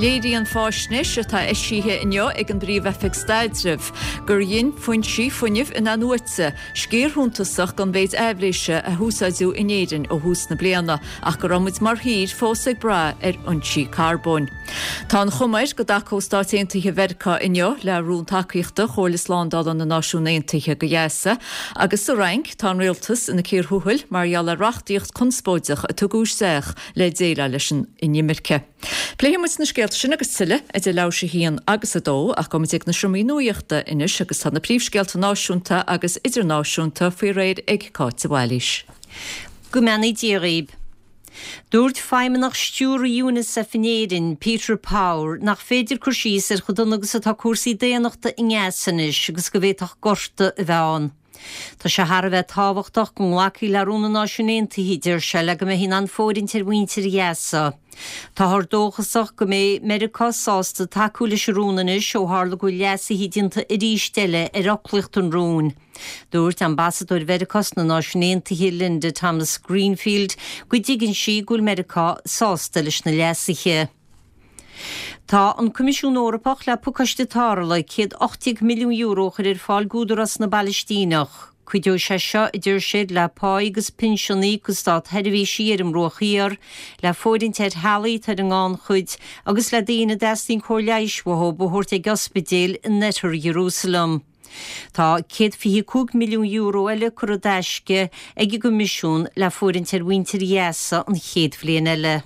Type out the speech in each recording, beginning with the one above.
Léirí an fáisnis atá isíthe inneo ag an bríomh efig staidribh, gur dhéon foinsí foiineh in anúirte, scéirthúntasach gan béid eibhléise a húsáidú inéireann ó hús na bliana, ach gur ramuid mar hír fósaigh bra ionsaí carbón. Tá an chumair go dacó stáitíntaithe Vercha inneo le rún tacaíochta chomhlas Lándáil na Náisiún Aontaithe go dhéasa, agus sa rank tá an rialtas ina céir thuúil mar ealla reachtaíocht conspóideach a tugadúisteach le déile leis an inimirce. Pléimiid na scéalta sin agus tuile a de leise híon agus a dó ach go ag na siomí nuíochta inis agus tá na príomhscéalta náisiúnta agus idirnáisiúnta faoi réir ag cáit bhhailís. Go meanna díréib. Dúirt feimmenach stúr Eunice sa finéirin Peter Power nach féidir cuasís chudun agus atá cuasaí déanachta in ngéasanis agus go bhéadach gorta a bheán. Tá sé tharbheith táhachtach go nglacaí le rúna náisiún Aontaithe idir se le go mé hín an fórin tir bhaintir dhéasa. Tá thar dóchasach go mé America sásta takeúla se rúnanis ó hála go leasa hídianta i rístelle ar ochlacht an rún. Dúirt ambassador Vericas na Náisiún Aontaithe Linda Thomas Greenfield go dtigann sí gúil America sásta leis na leasaiche. Tá an Comisiún Eorpach le pucaistetára le 80 milliún euro chuir fáil gúdaras na Balistínach. Cuideó sé seo idir siad le páig agus pensionaí go stát heirhí siar am rochaíar le fórin teir helaí tar an gáin chuid agus le daana deastín chóir leismhó bhúirt ag ospidéal in Nether Jerusalem. Tá 150 milliún euro eile chu deisce ag go misisiún le fórin teir winter dhéasa an chéad bhliain eile.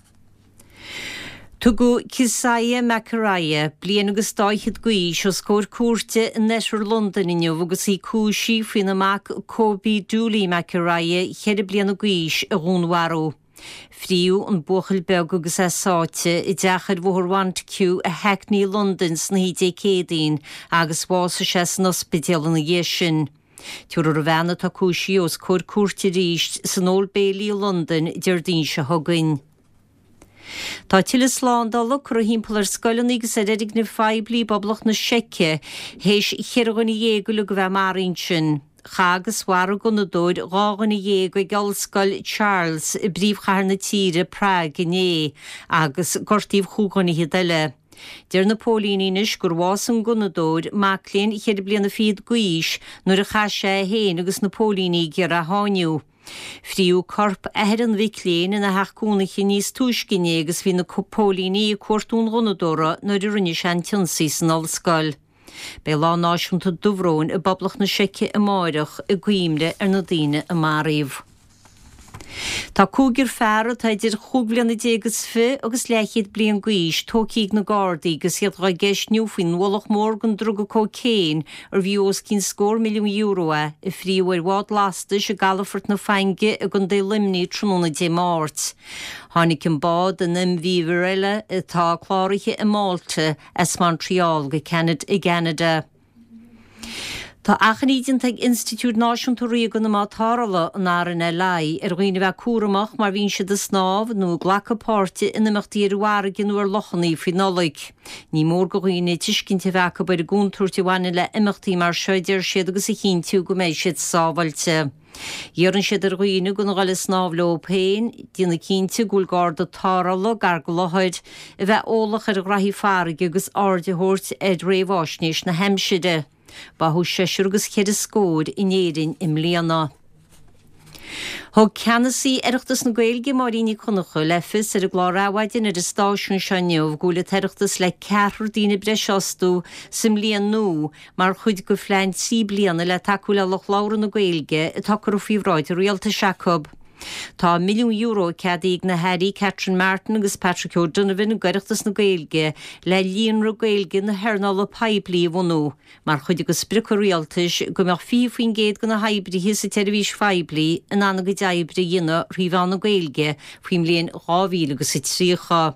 Tugu Kisaya Macaraya, blian agus dáithid guís o scór cuairte in Nether London inniu agus í cúsí faoin amach Kobe Dooley Macaraya cheir blian a guís a gúnharú. Fríú an buchail beg agus sáte I dechar bhórhaint ciú a Hackney London sna hídé cédaín agus bhása sé san ospidéal na dhé sin. Tuair a bhena tá cúsí os cór cuairte ríist san Old Bailey London idir dín se thugainn. Tá tilas Lándáil chu hímplar scoileann agus a rédig na feibli boblach na seice héis cheirgan I dhéagúil go bheith marín sin. Chagus war go na dóid rágan I dhéag ag Galscoil Charles I bríomhchar na tíre Prague inné agus gortíomh chúgan I hideile. Deir na pólínínis gur bhásan go na dóid maclíonn cheir blian na fiad guís nuair a cha sé héin agus na pólíní gur a hániu. Fríú corp ehir an bhicléin in a heachcúnacha níos túiscinné agus bhí na pólíní cuairtún ghonadóra nuair a rinne sé an tionsaí san Allscoil. Bé lá náisiúnta dubhróin I boblach na seice I máireach I gcuimre ar na daoine I maríomh. Tá cúgur fearra tá idir chúblianna dégus fi agus leichiad blian guís tócíigh na Gardaí agus iad ra gceist nniufaoin bhlach mórgan drug cócéin ar bhíos cinn scór milliún euro I phríú ar bhád lastais a galafort na feinge a gon dé limní tróna dé máirt. Tháinig an bád an imhíomhar eile atá chláirithe I Máilte as Montreal go Canada I Canada. Tá achannídin ag Institút Náisiúnta Ríoga na Mátharala an áran lai ar ghoine bheith cuaramach mar bhín siad a snáb nó ghlacha páirte ina machtaí ar wargin nuair lochaní faoi nolig. Ní mór go ghoine tuiscinnte bhecha beir gúntúirte bhaine le imachtaí mar seidir siad agus I chintiú go méid siad sábhailte. Dhearann siad ar ghoine go na gáil snáb le péin, dína cínte gúil gáda tárala gar go lochaid I bheith ólach ar grathí farige agus ardethóirt ed réomhásnéis na heimside. Ba hú séisiúr agus chéad scód inéireann imlíana. Thug ceannasaí iireachtas na Gaeilge maríní chunacha lefis ar a gláráhaidin ar a stáisiún seanneamh gúla teireachtas le 4 daoine breisiostú sa mbliain nó mar chuid go phlein 3 bliana le takeúil Loch Lomhra na Gaeilge a takear ó fíomhráid a rialta Jacob. Tá milliún euro ceadaíg na Harry Catherine Martin agus Patrick O'Donovan a gaireachtas na Gaeilge le líonra Gaeilge na Hernal a Paiblí bhhanú, mar chuid agus spric rialtais go meach fiomhhaoin géad go na haibrithe sa televís Paiblí in anna go deibri dhéine riomhán na Gaeilge faoin mbliain 2000 agus 3.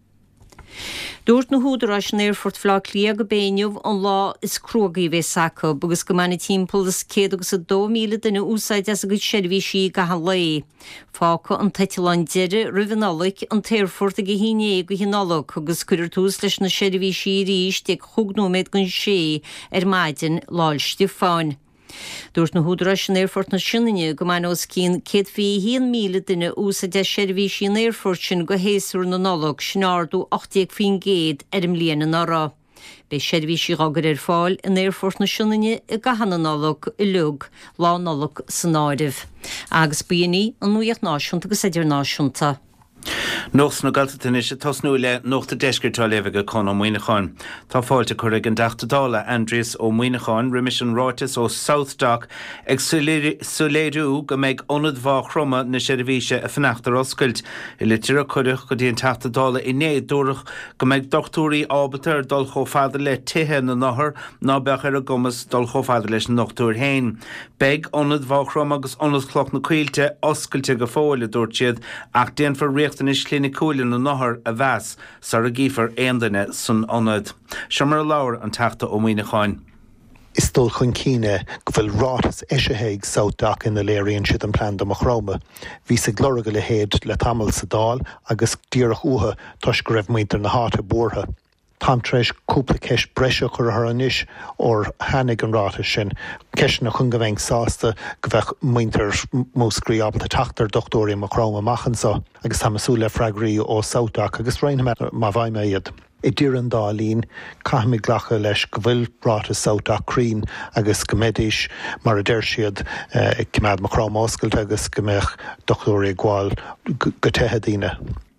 Dúirt na húdarás an Airfort Flá Clia go béinneamh an lá is crógaí bheith saca agus go mana timppla is 102 míle duine úsáid as a go seirbhísí go lei. Fáca an teitilán deire rihanolaigh an Airfort a go híine go hinolach agus cuidir tús leis na seirbhísí ríist ag chugnóméid gon sé ar maidin láilste fáin. Dúirt na húdras an Airfort na sinine go main os cín 100 míle duine úsa de seirbhí sin Airfort sin go héasú na nolog sinardú 800 im líana nárá. Bei seirbhí sí ragar fáil in Airfort na sinine I gahanna nolog I lug lá nolog san áirih. Agus bíoní an nuíocht náisiúnta go idir náisiúnta. Nos na galtanis tosnú le nóchta deisgirtá lefaga con ó Muoinecháin. Tá fáilte chuig an deachtadála Andreas ó Muoinecháin rimis an ráitis ó South Dock ag suléirú go méid onad bhá chroma na seirbhíse a fannachtar oscailt. I litir a chuireach go dtíon teachtadála I néad dúrach go méid dochtúirí ábatar dul chomhfada le tithe na náthair ná beach ar a gomas dul chomhfada leis na nochtúir hain. Beg onad bhá chroma agus onad cloch na cuilte oscailte go fáile dúirt siad ach déan for riachtan is clína cúilin na náthair a bheas sa a gífar aondaine san onad. Seomar láir an teachta ó Muoinecháin. Is dul chun cíne go bhfuil rátas eisihéig South Dock in na léiríonn siad an plán do Chróma. Bhí sa glóraga le héad le tamil sa dáil agus díreach utha tuis go raibh muintir na háta bortha. Tám treis cúpla ceis breise chur thranis or hanig an ráta sin. Ceis na chun go bhain sásta go bheith muintir móscrí ábalta teachtar dochtóirí má Chróma machansa agus hamasú le freigraí ó South Dock agus réine má bhaime iad. I dtír an dálín caithmid ghlacha leis go bhfuil ráta South Dock crín agus go méidís mar a deir siad cimad má Chróma oscailte agus go méich dochtóirí gháil go tuthe daoine.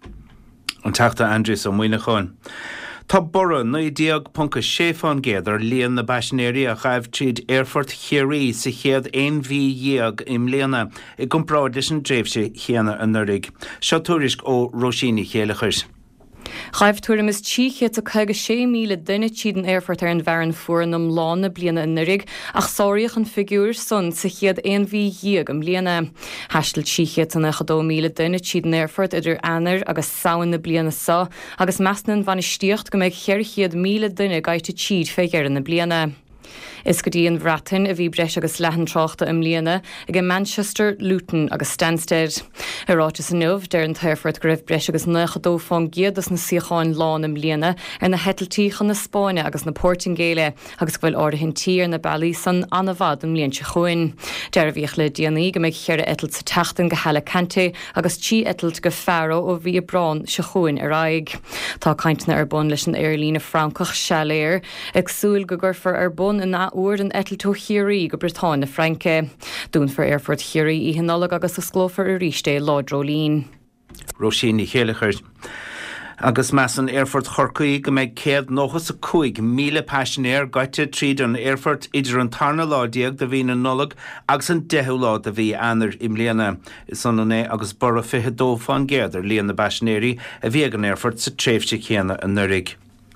An teachta Andreas ó Muoinecháin. Tá bora na díag punca séfán géad ar líon na baisnéirí a chaibh tríd Airfort chéirí sa chéad 1 díag im léana I gcompráid leis an dréimhse chéana an nurig. Seo túrisc ó Róisíní chéalachas. Chaibh tuairim is tíché a chuige 6 míle duine tíad an Airfort ar an bhearan fuair na mlána bliana in nurig ach sáiríoch an figúr son sa chéad 1 díag am bliana. Heistil tíché an 2 míle duine tíad an Airfort idir anar agus saoin na bliana sa agus measnan bhain istíocht go méid cheirchéad míle duine gaiite tíad féigear na bliana. Is go dtí an bhreatain a bhí breis agus lehan tráchta im líana ag in Manchester, Luton agus Stansted. Arátas an nuamh deir an Airfort go raibh breis agus 9 fán giadas na síocháin lán im líana ar na hetaltíchan na Spáine agus na Portingéile agus bhfuil áirithin tír na bailí san anna bhd im líon se chuin. Deir bhíoch le déanaí go méid cheir etalt sa teachtain go heile cante agus tí etalt go fearó ó bhí brán se chuin ar aig. Tá caintna ar bun leis an airlína Francach Chaléir ag súil go gurfar ar bun in úr an etaltó chiaí go Britáin na Franke. Dún for Airfort chiaí I hinolag agus a sglófar a ríiste ládrólín. Róisíní chéalachas. Agus meas an Airfort chorcaí go méid 195 míle paisinéir gaite tríd an Airfort idir an tarna ládíag de bhí na nolog agus an 10 lá a bhí anar im léana. Is an é agus bora 22 fan géadar líon na baisinéirí a bhí an Airfort sa tréimhse chéana an nurig.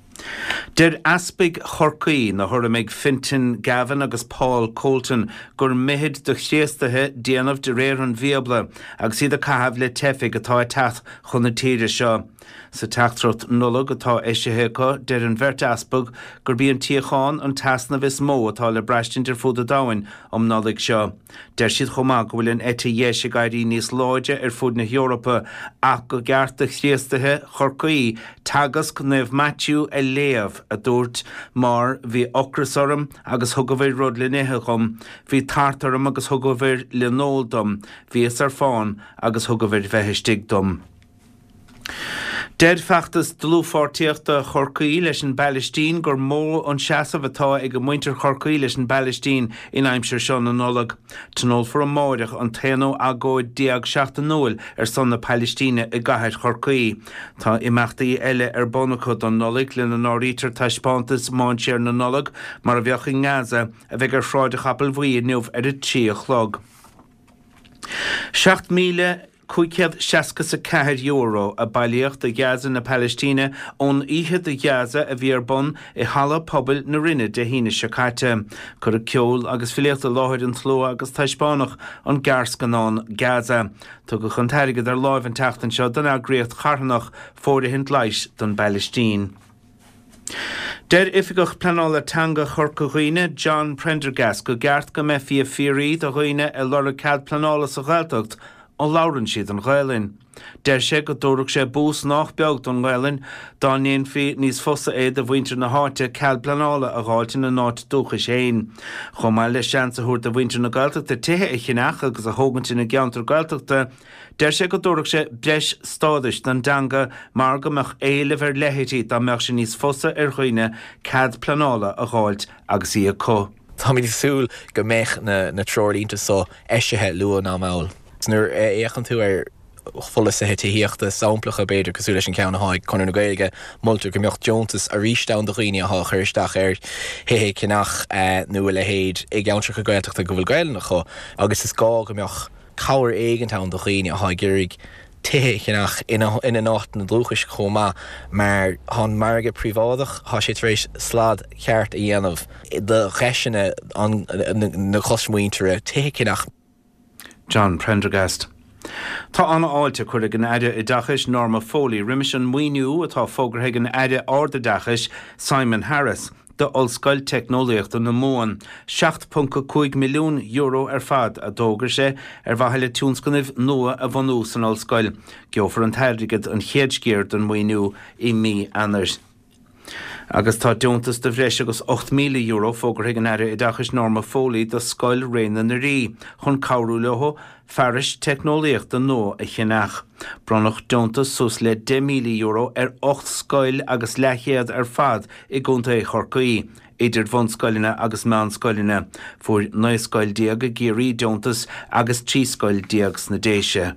Deir aspig chorcaí na thuirmeid Fintan Gavin agus Paul Colton gur mihid do chéastathe déanamh de réir an bhiabla agus iad a caithfh le teifig atá teacht chun na tíre seo. Sa teachtrot nullag atá éisithe go deir an bheirt aspig gur bíon tíocháin an tasna bhís mó atá le breistin tir fud a dáin nullag seo. Deir siad chomá go bhfuil an éise gaiirí níos láide ar fud na Eorpa ach go gceart a chéastathe chorcaí tagas go nefh Matthew a léamh a dúirt mar bhí ocrasorm agus thugahir rud le nethe chum, bhí tartarm agus thugahir le nóldom, bhí ar fáin agus thugahir bheithistig dom. Dead feachtas dlúfáirtíochta chorcaí leis an Ballistín gur mó an seasamh atá ag go muintir chorcaí leis an Ballistín in aimsir seán an nullag. Tanol for an máireach an téanó agóid diag 7 ar son na Palestíne I gaithid chorcaí. Tá imachtaí eile ar bonachud an nullag le na nárítar taispántas máintíar na nullag mar a bheoch in Gaza a bheith ar shráide chapel bhuí nuamh ar a trí a chlog. 7 míle €560 a bailíocht de Gaza na Palestíne ón ihe de Gaza a bhí ar bun I hala pobl na rinne de híine secaite. Cur a ceol agus filiacht a láthir an tló agus taispánach an garscanán Gaza. Tá go chuntairigad ar láimh an teachtain seo don agréocht charnach fór hint leis don Palestín. Deir ifigach planála tanga chorcaghine John Prendergast go gceart go mefií a firí do chuoine a lora cad planála sa ghailteacht ó laurann siad an ghailinn. Der sé go dúach sé bús nach beag don Ghailin dá néon fi níos fosa é a bhaintre na háte ceall planála a gáilte na náit dúcha séin. Chom mai le sean a thuair a bhaintre na Gaeltachta tithe i chinach agus a hógann na geantar Gaeltachta, der sé go dúach sé breis stádais den danga mar go meach éileh lehétí dá meach sin níos fosa chuoine cad planála a gáilt agus í a có. Tá mí súil go méich na trolínta so eisithe luan ná máil. Nuair échan tú folas a híochtta samplacha beidir cosú leis an ceanna háid chunar na Gaeilge moltar go mbeocht Jonetas a rístáin do riine a chuirteach hé cinach nua le héad ag geantracha Gaeltachta go bhfuil Gaeilge nach chu, agus is gá go mbeoch cabhair éigentán do riine a háid téchinach ina nácht na dlúchas chomá mar hán marga privádach há sé éis slád cheart a dhéanamh de cheisina na chosmuointere téchinach. John Prendergast. Tá anna áilte chuir an aide I dachas Norma Foley, rimis an muoinú atá fógraithe an aide ard dachas Simon Harris. De Olscoil Technoliacht na Móan, 7.5 milliún euro fad a dógur sé bhaile túnscanibh nua a bhanú san Olscoil, geofar an tairigad an chéadgéir don muoinú I mí annars. Agus tá deontas de bhreis agus 8 milliún euro fógur an aire I dachas Norma Foley de Scoil Réna na Rí, chun cabhrú leho Faris Technoliacht nó a chinach. Bronnach deontas sus le 10 milliún euro 8 scoil agus lechéad fad I gúnta Chorcaí, idir bhain scoilina agus meán scoilina, fuair 9 scoil diaag a géirí deontas agus 3 scoil diaag na déise.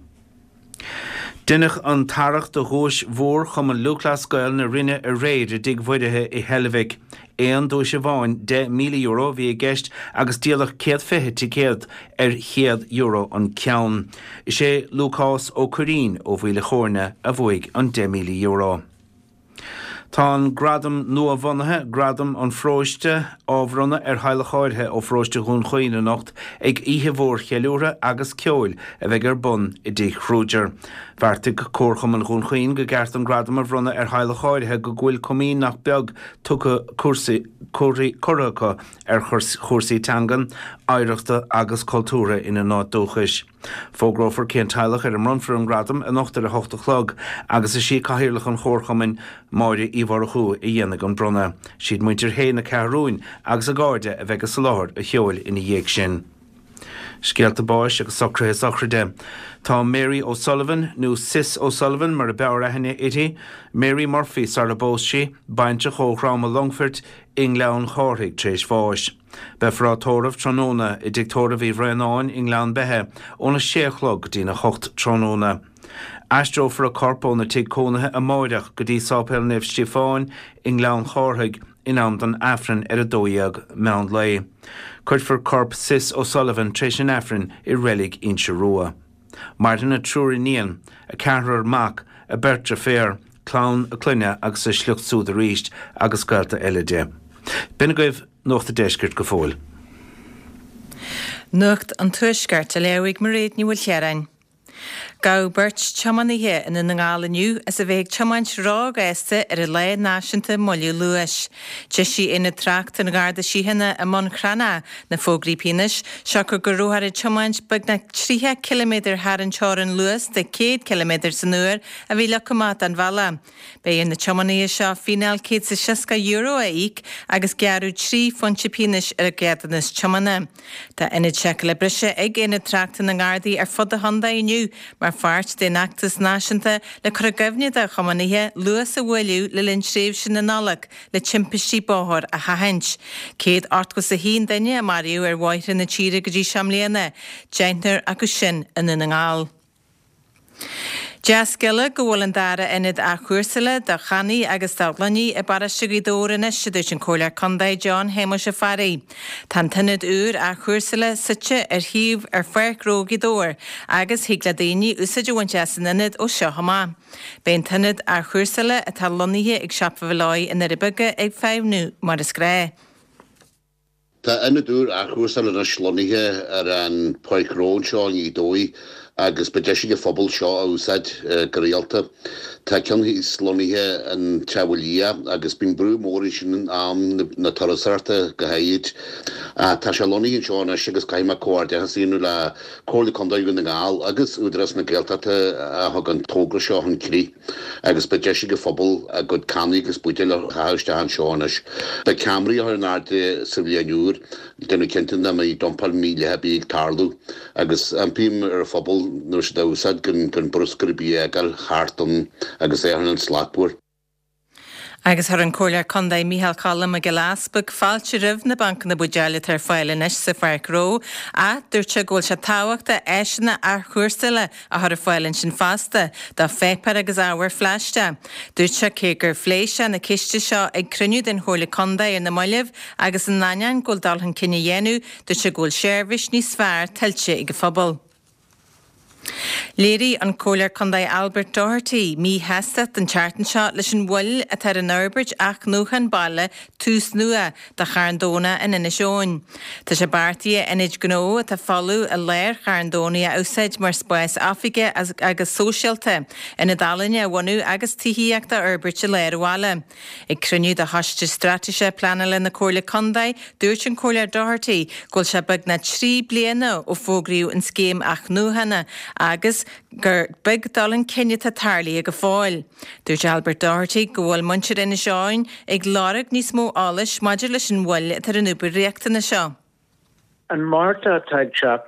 Dinnech an tarach de hóis mhór chum an luchlas scoil na rinne a réid a dig bhuiidethe I Helvig. Éan dó se bháin 10 milliún euro bhí a gceist agus díalach 150 ticéad €100 an ceann. Is sé Lucas ó Corín ó bhuiile chórne a bhuaig an 10 milliún euro. Tá an gradam nua bhanathe gradam an fróiste ábhronna heile cháirthe ó fróiste chun chuoine nacht ag ihe mhór cheiliúra agus ceoil a bheith bun I dtí chrúidir. Bharrtaigh cóircham an chun chuoin go gceart an gradam a bhronna heile cháirthe go bhfuil cumí nach beag tucha curacha chórsaí tangan, áireachta agus cultúra ina náid dúchais. Fógrófar cén teilech an runfar an gradam a nachtar a 8 chlog agus is sí caihirirlach an chórchamin máire íhharachú I dhéanana an bronna. Siad muintir héna cearrúin agus a gáide a bheith go láthir a cheoil ina dhéag sin. Scialta báis agus socrthe. Tá Mary O'Sullivan nó Sis O'Sullivan mar a bear aithne iti, Mary Murphy sar a bós si, bainte chóchrám a Longford, Ingleán cháthaigh tréis fáis. Befrá tóramh tróna I dictóra bhí bhreanáin Ingleán bethe, óna séchlog dína 8 tróna. Astro for a corpo na tig cónathe a máideach go dtí sápéil nefh Stífáin, Ingleán cháthaigh in am don Afrin a dóiag meán lei. Cuirt for corp Sis O'Sullivan tréis an Afrin I rélig inse rua. Martin a trúri nían, a carhar mac, a bertra fér, clán a cluine agus a slucht súd a ríist agus gailta eile. Bina goibh nócht a deisgirt go fóil. Nucht an tuisgart a leabhaigh mar réad ní bhfuil chearain. Gá beirt teamanithe ina na ngála as a bheith teamáint rá gaiste a le náisianta molliú luas. Te sí ina tracht an garda síhanna a mon chrana na fógraí pínis, seo go gurúthar a teamáint bag na 30 km har an teoran luas de 100 km san uair a bhí lecumát an bhela. Bé in na teamanithe seo fíneal 160 euro a íc agus gearú 3 fonte pínis ar a geadanas teamanna. Tá ina teach le brise ag ina tracht na gardaí ar fud a handa iniu, mar fáirt den actas náisianta le chur gabhnead a chamanithe luas a bhfuilú le linn sréimh sin na nálach le timpistí báthir a hahaint. Céad artgus a hín daine a mariú ar bhaithre na tíre go dtí seamléana, deintnar agus sin ina na ngáil. Jaskele go bhfuil an dara inid a chuirsile de chaní agus dalaní a barastigí dóranna siúid an cóir condaid John Hamill se farí. Tá tinid úr a chuirsile site ar híomh ar fearrógi dóir agus hiagla daoine úsaidirhain jasan inid ó seo hamá. Bén tinid a chuirsile a taloníthe ag seapa bhláid in ribeige ag 5 mar is gré. Tá inid úr a chuirsile na sloníthe ar an poicrón seáin í dói agus bedeisiige phobal seo a úsáid go réalta. Tá cean sloníthe an tehalia agus bín brú mór sin am na tarasarta go haid. Tá se loníonn seána agus caiime cóirde a síú le cóirla condaigh na gáil agus údras na ggéaltata a thug an tógra seo an clí. Agus bedeisiige phobal a go camnaí agus buide le háiste an seánas. Ba Camraí ar an áde sa bhíanúr, denú cinnta na í dompal míle hebí ag tarlú, agus an pím ar phobal nuair se úsáid gon bruscar bí agal chartan agus é an slapúr. Agus ar an cóir condaid Mícheál Callam a Glasbach fáilte rih na banc na budeala tar fáile neis sa Farcró a dúirte ggóil se táhaachta éisina ar chuirsaile a thar fáilann sin fásta dá féipar agus áhar fleiste. Dúirte cé gur phléise na ciste seo ag cruniú den thóla condaid ar na moilimh agus an nanean ggóil dalhan cinenne dhéanú dúirte ggóil séirbhis níos fearr tiltte ag go phobal. Léirí an cóir condaid Albert Doherty mí heastat an chartan seo leis an bhfuil a tar an Urbridge ach nuchan balle tús nua de charandóna in ina seoin. Tá sé bartaí inid gnó a tá fallú a léir charandóna a úsáid mar spáis Africa agus sóisialta ina dálaine a bhhaú agus tíhííachta Urbridge a léirháile. Ag cruniú de haiste strateise planala na cóirla condaid dúirt an cóir Doherty ggóil se bag na 3 bliana ó fógriú an scéim ach nuhanna agus gur big dalan cinne tá tarlaí a go fáil. Dúirt Albert Doherty go bhfuil muintir ina seáin ag lárag níos mó álas maidir leis an bhfuil tar an uber reachtainna seo. An Marta taigseach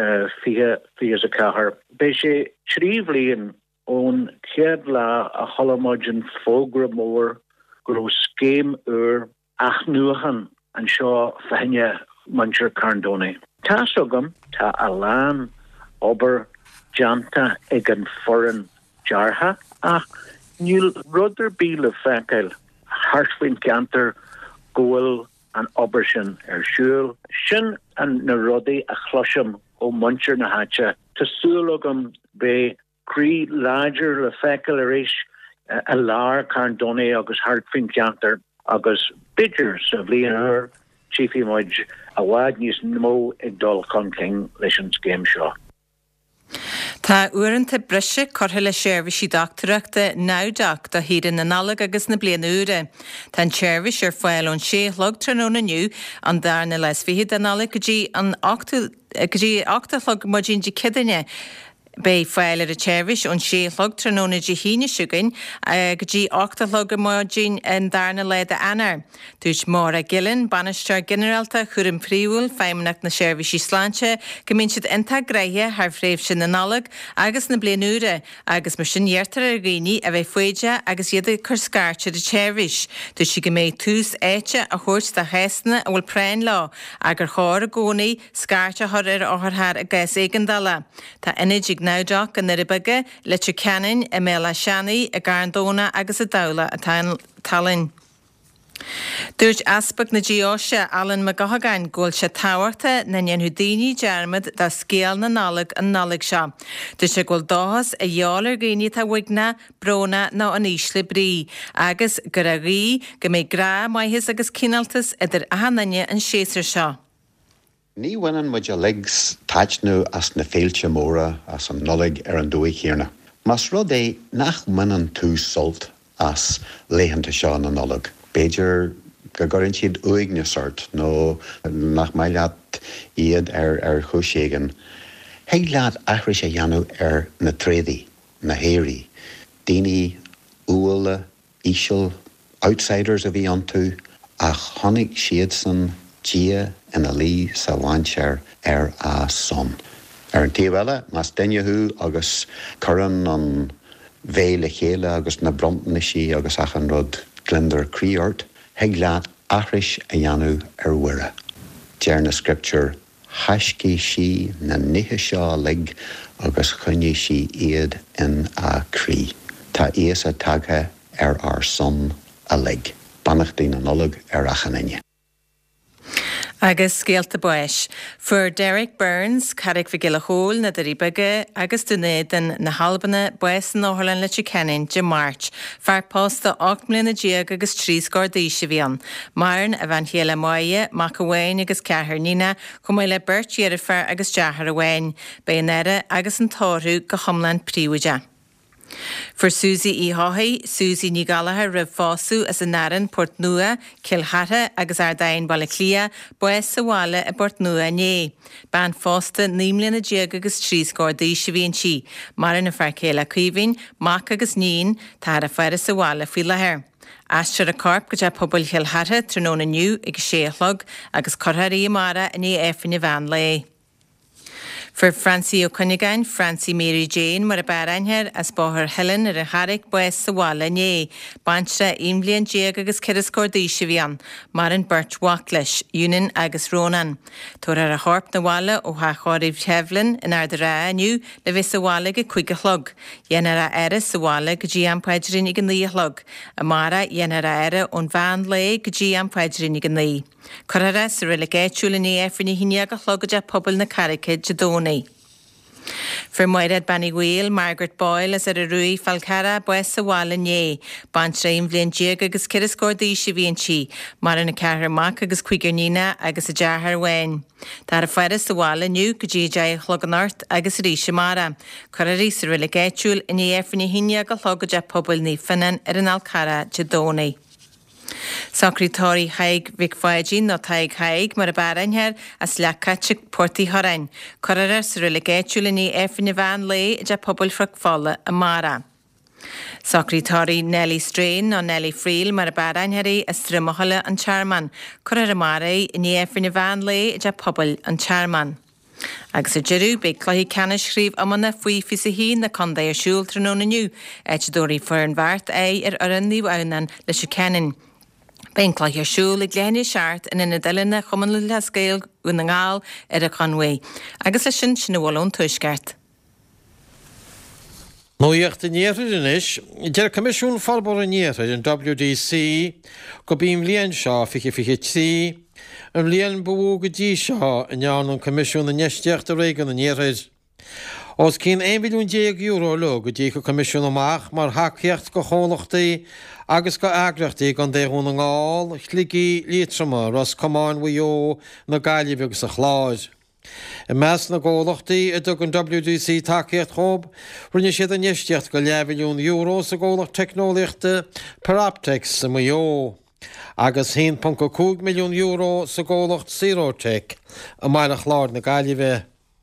fihe a cahar. Bei sé 3 bliain ón céad lá a cholamóidin fógra mór gro scéim ach nuachan an seo fehenne muintir Carndóna. Tá sogam tá a lán ober janta ag an foran jarha ach níl ruder bíle fecail hartfuin cantar goil an ober sin siúil sin an na rudaí a chluisiom ó muintir na háte tásúlagam be crí láidir le fecail éis a lár Carndóna agus hartfuin cantar agus bidger sa bblianar chiefí muid a bhád níos mó ag dul chun leis an scéim seo. Tá uaireanta brise cortha le séirbhísí doctoreachta náideach do híad na nálag agus na bliana úra. Tá an séirbhís ar fáil ón 6 log tróna nniu an darna leis fihiad an nálag go dtí an 8 log modín de cidaine. Bei fáil ar a séirbhís ón 6 log tróna de híine siúgain go dtí 8 log modín an darna leid a anar. Dúirt Mára Gillen, banisteoir generalta chuirim príúil feimneach na séirbhísí sláinte go mbíonn siad inta greithe thar fréamh sin na nálag agus na bliana úra agus mar sin dheartar ar rií a bheith foiide agus iad chur scarte de séirbhís. Dúirt si go méid tús éite a thuirt de heasna a bhfuil prein lá agur cháir a gcónaí scarte thar ar áthar a gais éigandala. Tá inid ag náideach an niribige le te ceannin a méla seanaí a Garndóna agus a dala a talinn. Dúirt aspag na ddíoise Alan McGahagan ggóil se táhairta na nneanú daoine dearmad dá scéal na nálag an nálag seo. Dúirt sé ggóil dáthas a dheálar gaoine tá uigna brona ná an ísle brí agus gur a rí go méid gra maithis agus cináltas idir ahananne an séasar seo. Ní bhainean muid a legs taitnú as na féilte móra as an nolig ar an dúigh chéarna. Mas rud é nach manan tú solt as léhananta seo na nolig. Beidir go gorann siad uigne sort nó nach mai leat iad ar chuségan. Heag leat ahris a dheanú ar na trédaí, na héirí, daoine uaile, íseal, outsiders a bhí an tú ach tháinig siad san dia ina lí sa bhaintsear ar a son. Ar an tíomhile, mas dainneú agus churann an bhéile chéile agus na brompnaisí agus achan rud glindar críort, heag leat ahris a dheanú ar uire. Dear na scripture, haiscí sí na nithe seo lig agus chuine sí iad in a crí. Tá íos a tagtha ar son a lig. Bannachtaí na nolag ar achanine. Agus scéalta buis. Fuair Derek Burns, carric fi gile hól na daríbege agus dunédan na halbanna buis an óharlan le Chicanin de March. Fear posta 8 mlína diag agus 3 scordíise bhíon. Mairn a bhain chéile maie, mac ahhain agus cethir nína, chum le burt dhéarafar agus deachar ahhain, béanere agus an tóirú go chomlan príomide. For Susie í Hothaí, Susie ní galathe rib fású as an naran Port Nua, Kilhatha agus Ardain Balaclia, bues sa bhála a Port Nua né. Ban fásta 9 mlína diag agus 3 scordíise bhíon si, mar in a fear céile cuimhín, mac agus nín, tá a fear sa bhála fí lethir. Astra a corp go de pobl Kilhatha tróna nniu ag séchlog agus corthaí mara in é éfin bhean le. For Francie O'Cunningham, Francie Mary Jane mar a barainher as bóthir Helen ar a harric bues sa bhála né. Bantra 1 mblion diag agus ceithre scordíise bhíon, mar an Burt Wacklish, Unan agus Ronan. Tóir ar a thorp na bhála ó ha choiríh Tevlin in ar de rá aniu le bheith sa bhála go chuige chlog. Dhéanar a aire sa bhála go dtí an paidirín ag an lí chlog. A mara dhéanar a aire ón bhean le go dtí an paidirín ag an lí. Corara sa rila géitiúla ní éfrinní híine a chlog de pobl na caricid de dónaí. For Moirad Banny Wheel, Margaret Boyle as a Rui Falcara, bues sa bhála né. Bantra 1 mblion diag agus ceithre scordíise bhíon si, mar in a cethir mac agus cuigar nína agus a dearthar wein. Tá a fear sa bhála nniu go dtí de chlog an ort agus ríise mara. Corarí sa rila géitiúil in éfrinní híine a chlog de pobl ní fanan ar an Alcara de dónaí. Secretary Haig Vic Fajin no Taig Haig mar a barainher as leacachig Porty Horain. Corrar sa relegéitiúlaní éfine bhean le de pobl fragfála a mara. Secretary Nellie Strain no Nellie Friel mar a barainherí as trimahala an chairman. Corrar a mara in éfine bhean le de pobl an chairman. Agus a jeú be chluí canna scríb amana faoi fi sa hín na condé ar siúil tróna nniu, dóirí fuair an bhart ar an níomh annan leis a cenin. Bein chluí ar siúil ag léanaí seart in ina deilena chuman le scéal na ngáil ar a Conway. Agus lei sin bhfuilún tuisceart. Nóíocht in níomhrid inis, dear Comisiún Farbór in níomhrid in WDC go bíon líon seo fiche an líon bú go dtí seo in neann an Comisiún na neisteocht a réigean in níomhrid. Os cín 1 milliún euro lo go dtí go Comisiún amach mar haceocht go chonachtaí agus go agrachtaí gan déún an ngáil, chlicí lítrama ras comáin bhuió na gaiileh agus a chláid. I meas na ggólachtaí a dug an WDC takeíocht chob, rinne siad an neisteocht go 11 milliún euro sa ggólacht technoliachta Paraptex sa mhuió. Agus 1.2 milliún euro sa ggólacht Zerotech a mar a chláir na gaiileh.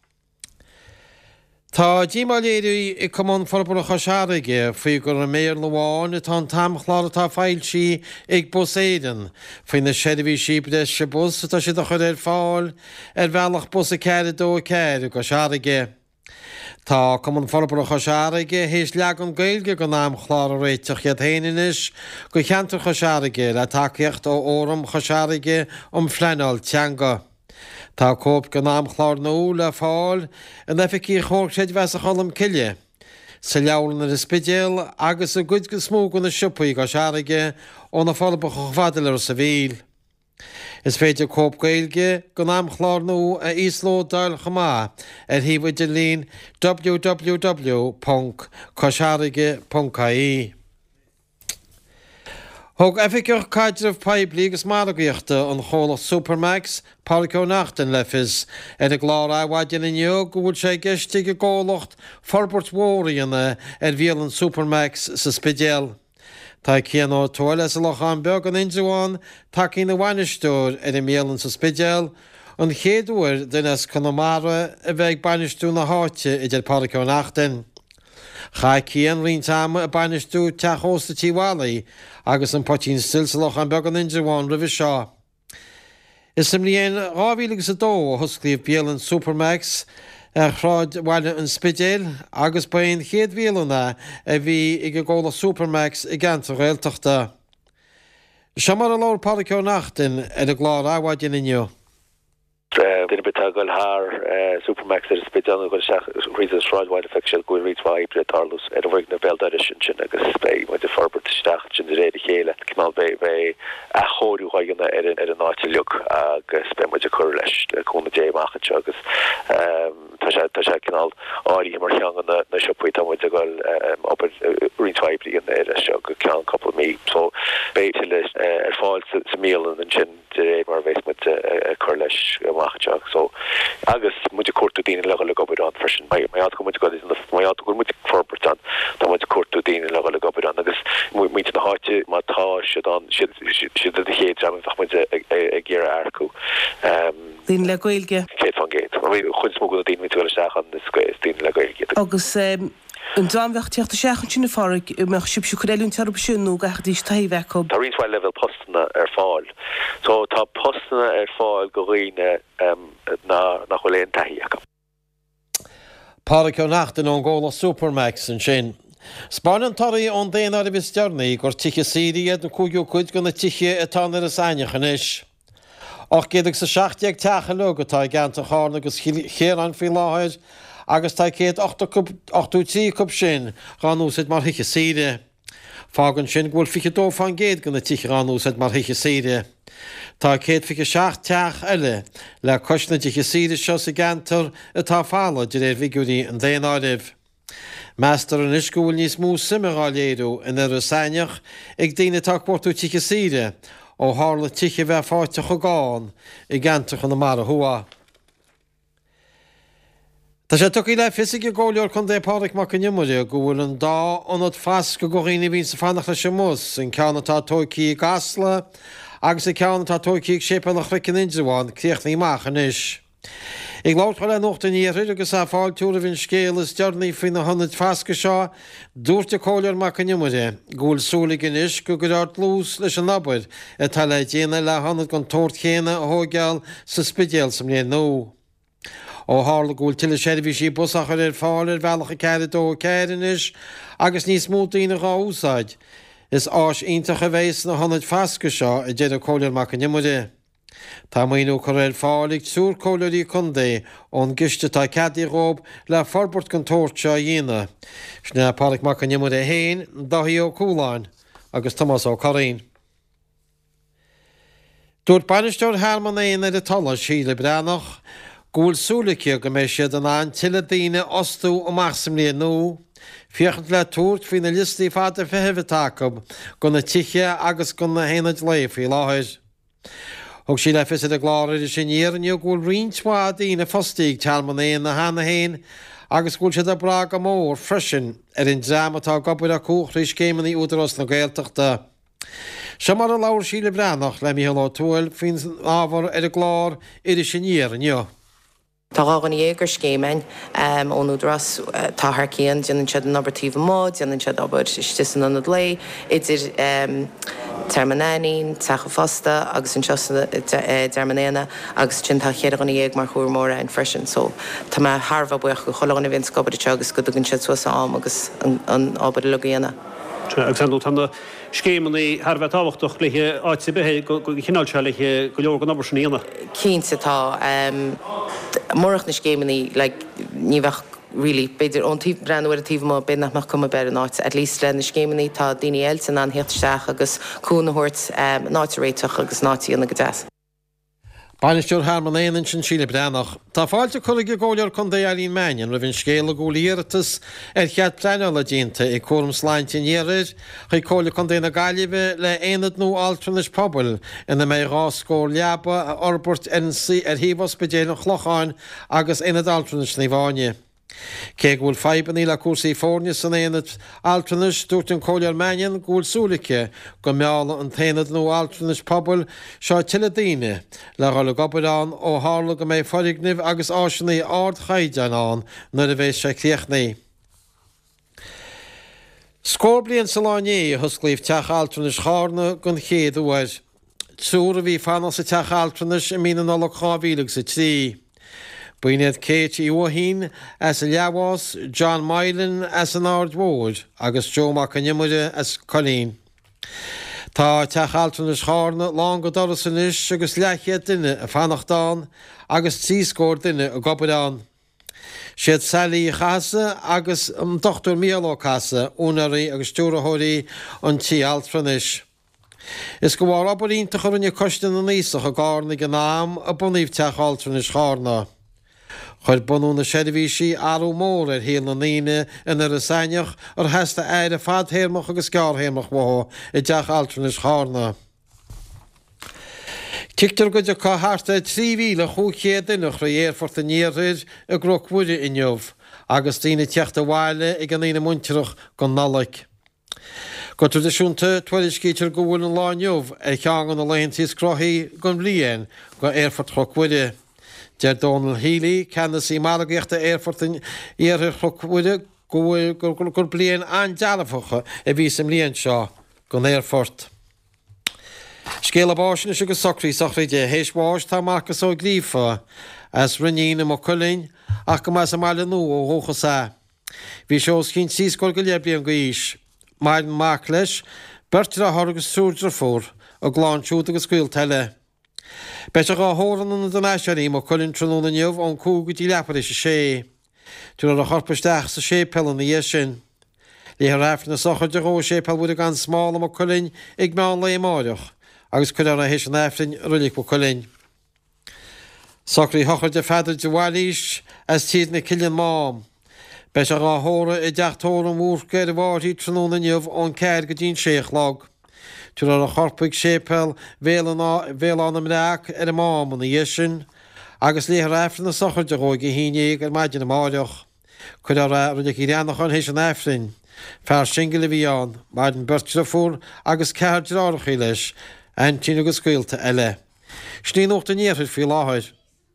Tá dímáléirí I cumán forbor a chasáige faoi gur a méir leháin tá tamchláir tá fáil si ag bus éidan faoin na séidirhí síbde se bus tá si a chud fáil bhealach bus a ceir dó ceir go seaige. Tá cumán forbor a chasáige hééis leag an gailge go náam chláir a réiteach iad héanais go cheantar chasáige le takeíocht ó óram chasáige fleanál teanga. Tá cóp go náam chláir nó le fáil an eficí chóir séid bheits a cholam ciile. Sa leabhlan ar is spidéal agus a gcuid go smó go na sipaí go seaige ó na fáilba chofadail ar sa bhíl. Is féidir cóp gailge go náam chláir nó a ísló dail chamá ar híomhaidir lín www.cosáige.caí. Thg eficeoch caidirh peblií agus maragaíochta an chola Supermax Parco nachtain lefis ar a glár áhhaidin inniu go bhfuil sé geiste go ggólacht forbort mhóraíanna bhíal an Supermax sa spidéal. Tá céan ó toile sa lochan beag an inúáin takeí na bhainisteúir ar I mélan sa spidéal an chéadúir dunas chunamara a bheith bainisteú na háite idir Parco nachtain. Cha cían riontáama a bainisteú teachósta tíhálaí agus an potín stilsalach an beag an inúáin rih seo. Is sem líon 2002 a thusclíomh béal an Supermax a chráid bhaile an spidéal agus baon chéad bhéalúna a bhí ag ggóla Supermax I gceantar réalteachta. Se mar a lár Parco nachtain ar a glár áhhaidin inniu. Dyn bita gael har Supermax ar spidéal go rísa sráidháil feiceil go ríá ibre tarlús ar bhhaig na bell sin agus bé mu de forbert staach sin de réidir chéile cumál bé a chóú roiganna an náitiúg agus be muid a chur leis chuna dé machchat agus tá sé cinál áí mar cheangan na sioppaí tá muid a gáil op rintwaibrí an seo go cean couple mí so béitil ar fáil sa mílan an sin mar bhéis mu chur leis machchat so agus muid a cuatú daine le gobir an fresin mai go muid go mai go muid forbertan tá muid cuatú daine le gobir an agus muid na háte má tá si a héad am fach muid a ggéire aircú Dín le goilge Ké fan géit chun smó go dín mitúile seachan na squares dín le goilge agus an dámhecht teachta seachan sinna fáric me sibsú choréún tearb sinú gach dís taíheco. Tá rínsáil level postna ar fáil. So tá postna ar fáil go riine nach choléon taíheco. Páric ó nachtain an ggóla Supermax an sin. Spáin tarí ón déanaar a bhís dearnaí gur tiche síriad na cúgiú chuid go na tiche atá ar a sainechan is. Och géadach sa 16 techa le go tá ganta chána agus chéan fí láthir agus tá céad 8 cup sin ranúsid mar hiiche síre. Fágan sin bhfuil fiche dó fan géad go na tiche ranúsid mar hiiche síre. Tá céad fiche 6 teach eile le cosna tiche síre seo sa gantar atá fála de réir vigúí an déanaaribh. Meastar an iscúil níos mú simmeráléadú in ar a saineach ag daine tápórtú tiche síre ó hála tiche bheith fáte go gáin I gantach an na mar a thua. Tá sé tuí le fisig ggóleor chun dépáric mac nimmuide go bhfuil an dá anad fas go goghine hín sa fannach lei sem mus in ceannatá tóicí gasla agus I ceannatá tóicí sépa nach chrecin inháin críochnaí machchan is. Ig láthil le nócht in íir agus a fáil túra bhín scéal is dearnaí faoin na 100 fasca seo dúirte cóleor mac nimmuide gúil súla gin is go art lús leis an nabair a tal le déana le 100 gon tórt chéine a thógeal sa spidéal sam léon nó. Ó hála gúil tiile seirbhí sí busachar ar fáil ar bhealacha cead dó céan is agus níos mó daoine gá úsáid. Is áis iontacha bhééis na 100 fasca seo a déad a cóleor mac nimmuide. Tá maonú chu ar fálaigh súr cóirí chundé ón giste tá cadí rób le forbort an tóirte a dhéine. Sna páric mac nimmu a héin dahíí ó cúláin agus Thomas ó Corín. Dúirt banisteir Herman éon ar a talla síle breannach, gúil súlacha go mééis siad an an tiile daine ostú ó machsam líon nó, fiochant le túirt faoin na listaí fada fehefetácab go na tiche agus go na héanaid léif í láthir. Thg sí le fis a gláir sin íarniu gúil rintá daoine fostíigh tealman éon na hána héin agus gúil siad a bra go mór freisin ar in drámatá gobir a cúchríéis céimeí údarras na Gaeltachta. Se mar a láir síle breannach le míhallá túil fin ábhar ar a glár idir sin íarniu. Tá gan égur scéimein ónúdras táthar cían deanan siad an abertíh mód, deanan siad aber stisan an lé, idir termanéín, techa fasta agus an dermanéna agus sin tá chéad gan éag mar chuúr móra an freisin, so Tá me Harbh buach go cholána vin gobar tegus go ginn siad suasa am agus an aber legéana. Alexander tanna scémannaí Harbh táhachtach léthe áit bethe go chinál se leiche go leor an aber sinna. Cínta tá morach na scémannaí le níhah really beidir ón tíh breanúir a tíh má be nach cum be an áit, at least le na scémannaí tá daine eilsan an hechtteach agus cúnahort náitiréiteach agus nátíí na go deas. Banisteir Herman éan sin síle breannach. Tá fáilte chuige ggóleor chun dé alín meinin ra bhín scéla gúlíirtas ar chead pleanala dínta I cuam sláintinéir chu cóla chun déna gaiileh le éad nó altranis pobl ina mé ráscóir leaba a orbert NC ar híhas bedéanana chlocháin agus inad altranis ní bháine. Cé gúil febanní le cuasaí fórne san éad altranis dúirt an cóleor meinin gúil súlacha go meála an taanad nó altranis pobl seo tiile daine le rála gobarán ó hála go méid forignih agus áisinaí ard chaideanán nar a bhééis sé cléochnaí. Scór blion sa láiné a thusclaíomh teach altranis chána gon chéad uair. Súra bhí fanna sa teach altranis I mína nála chábhílag sa trí. Buinead Kate Iwahín as a leabhás, John Mylan as an ardmhór agus Joe Macanimuide as Colleen. Tá teach altranis chána lá go dorasan is agus lechiad duine a fannachtán agus tíscóir duine a gobarán. Siad Sally Chasa agus Dr. Míló Casa únarí agus túrathirí an tí altranis. Is go bhar abaírnta chunne coiste na níosach a gána go náam a buníomh teáiltran is chána. Chuir bunú na séidirhísí arú mór híal na níine inar a saineach ar heasta éire fadhéirmach agus cearhéirmach mth I deach altran is chána. Tiictar go de cáthasta 3,000 chuchéad nach ra éarfort a níorrid a grochhuiide inniuh, agus tíine teachta bháile ag an ína muinteach go nalaigh. Go tradiisiúnta tuairiscítear go bhfuil an láinneomh cheangan na leontíos crothaí gon bblion go éarfort chochhuiide. Deir Donald Healy ceannas í margaíochta éarfort éar chochhuiide gur blion an dealafacha a bhí sem líon seo gon éarfort. Scéal báisina agus socraí sochraide hééis bháis tá marcas ó grífa as rinína mo chuilín ach go más máile nó ó hóchasá. Bhí seos cinn síoscóil go leblion go íis. Maidin mac leis, bertir a thorgus súrdra fór a gláinsút agus scuil teile. Beite go hóran na donáisianí mo chuilinn tróna neomh ón cúgadtí leapar is sé. Tú a chorpaisteach sa sépel na dhé sin. Lí raifn na socha de ró sépel bud a gan smála mo chuilinn ag meán le máireach, agus chuir a hééis an éfrin rulik mo chuilinn. Socraí hochar de feidir de bhhailís as tíad na cillian mám. Beis a ráthóra I deachtóra múrca a bhhairtí tróna neomh ón céir go dtín séchlog. Tú a chorpaig sépel bhéán am leach ar a mám na dhé sin, agus lí raifrin na sochar de róig I híine ar maidin na máireach. Chuir a rulik I réannach an hééis an éfrin. Fear single bhíán, maidin bertir a fór agus ceir rárachaí leis, an tí agus scuilta eile. Sní nóta níorthid fí láthir.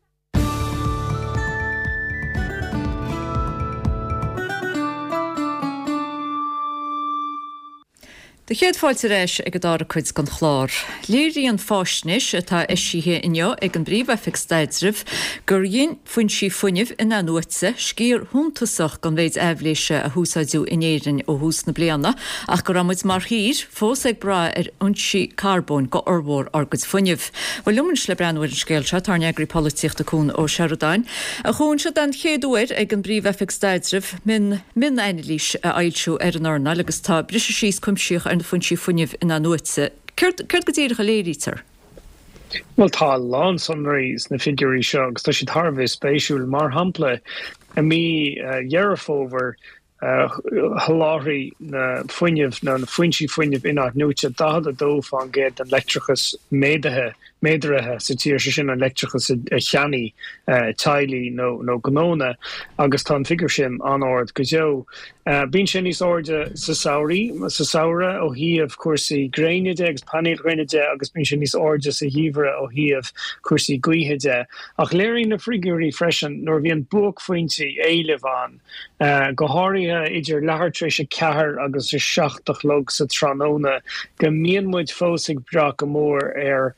De chéad fáilte réis ag go dára chuid gan chlár. Léirí an fásnis atá isíthe inneo ag an bríomh fixstaidirh gur dhéon foinsí funineh ina nuaitse scír thuntasach gan bhéid eibhléise a húsáidú inéireann ó hús na bliana ach go ramuid mar hír fós ag bra ar ionsaí carbón go ormhór agus funineh. Bhfuil lumann le breanúir an scéilse tar neagraí políochta cún ó Searodáin. A chuún se den chéadúir ag an bríomh fixstaidirh min einlís a ailsú ar an orna agus tá brise síos cuimsíoch ar foinsí funineh ina nuaitse. Ceirt go dtíir go léirítar? Well tá lán sunrays na figurí seo agus tá si tharbh spéisiúil mar hampla a mí dhearafóver haláirí na funineh na foinsí funineh ina nuaitse dá a dómh an géad an leictrachas méadaithe sa tíir sin an leictrachas a cheannaí tailí nó gnóna agus tá an figur sin an ord go deo. Bín sin níos orde sa saora ó híomh cuasaí gréineide agus panéil gréineide agus bín sin níos orde sa híomhre ó híomh cuasaí gcuitheide. Ach léirí na frigurí freisin nóir bhíon buach foinsaí éilehán go háirithe idir lehartrééis a cethir agus is 7 log sa tróna go mbíonn muid fósaigh bra go mór ar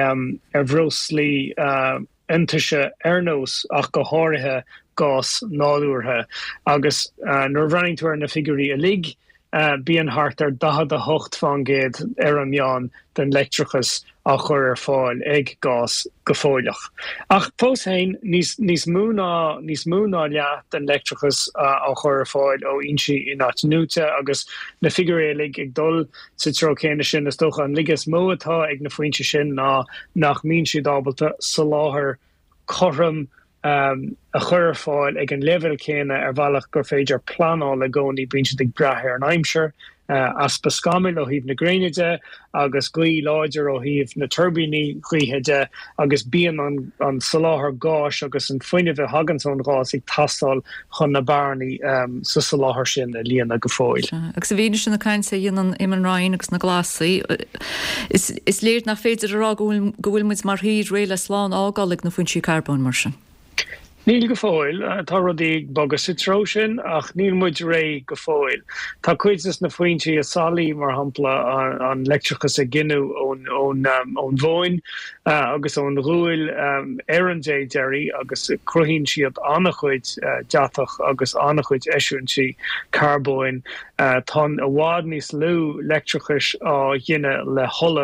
bhróslí intuise airnós ach go háirithe gás náúrthe agus nóir bhreaning tú ar na figurí a lig bíon hart ar 10 fan géad ar an meán den leictrachas a chur ar fáil ag gás go fóileach. Ach fós hain níos múna leat den leictrachas a chur ar fáil ó insí in áitnúte agus na figurí lig ag dul sa trócéine sin is dócha an ligas móatá ag na foinse sin nach mín si dábalta sa láthair chorm a chur fáil ag an level céine ar bhealach gur féidir planáil le gcónaí bíonn siad ag brathe an aimseir as pascamil ó híomh na gréineide agus glí láidir ó híomh na turbíní chluitheide agus bíon an saláthar gáis agus an foiineh hagansón gás ag tastáil chun na barnaí sa saláthar sin a líana go fóil. Agus a bhíine sin na caiinsa dhéanaan imimráin agus na glasaí. Is léir nach féidir ará go bhfuil muid mar híd réile slán ágálaigh na foinsí carbón mar sin. Níl go fóil, tá rudí bogus sitró sin ach níl muid ré go fóil. Tá cuidas na foiointí a salí mar hampla an leictrachas a ginú ón bhóin agus ón rúil éan déirí agus cruhín siad annachchuid deatach agus annachchuid eisiúintí carbóin tá a bhád níos lú leictrachas á dhéine le holle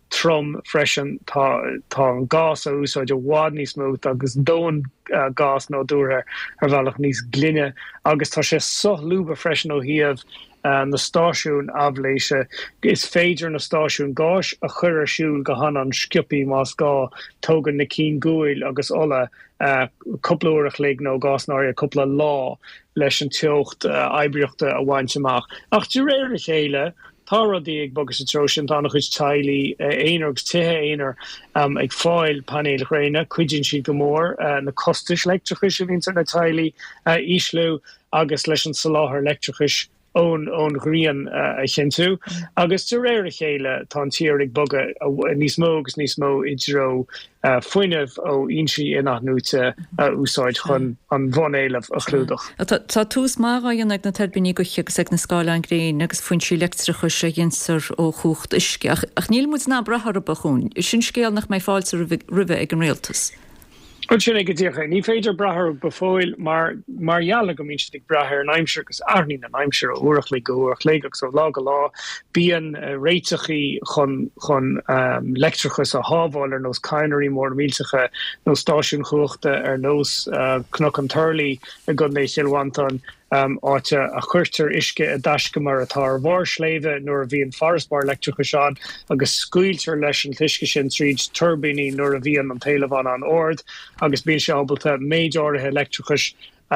trom freisin tá an gas a úsáid a bhád níos mó agus dóin gas nó dúr ar bhealach níos glunne agus tá sé soch lúba freisin ó híamh na stáisiún abléise is féidir na stáisiún gáis a chur siúil go han an sciupi más gá tógan na cín gúil agus ola coupleúach le nó gásnáir a couple lá leis an teocht eibreachta a bhaintteach. Ach de réir chéile táradí ag bogus atrosin tá nach chuid tailí éargus tuthe éar ag fáil panéil réine cuiidjin si go mór na costais leictrachis a vín na tailí íslú agus leis an saláthar leictrachis ón rian a chinú agus de réir chéile tá tíir ag boga níos mó agus níos mó idró foiineh ó insi innachnúte úsáid chun an bhanéileh a chlúdach. Tá tús máráin ag na tedbíní go chigus ag na scála an gréin agus foiintí leictrachis a dhénsar ó chucht isce ach níl mu ná brethar a bachún. Is sin scéal nach mé fáilte ribh ag an réaltas. Sin go dtícha, ní féidir brethir befóil mar jaala go mín ag brethir an aimimseir gus airní an aimimseir uach le goach légus ó lá go lá bíon réiteachí chun leictrachas a hábháil ar nós caiinirí mór míltecha nó stáisiún chuachta ar nós knock an turlaí a go mé chiilhaantan áte a chuirtar isce a daisce mar atá bhar sléimhe nuair a bhíon farasbar leictrachasán agus scuiltar leis an tuisce sin tríd turbíní nuair a bhíon an taobhán an ord agus bíon se ábalta méid áirithe leictrachas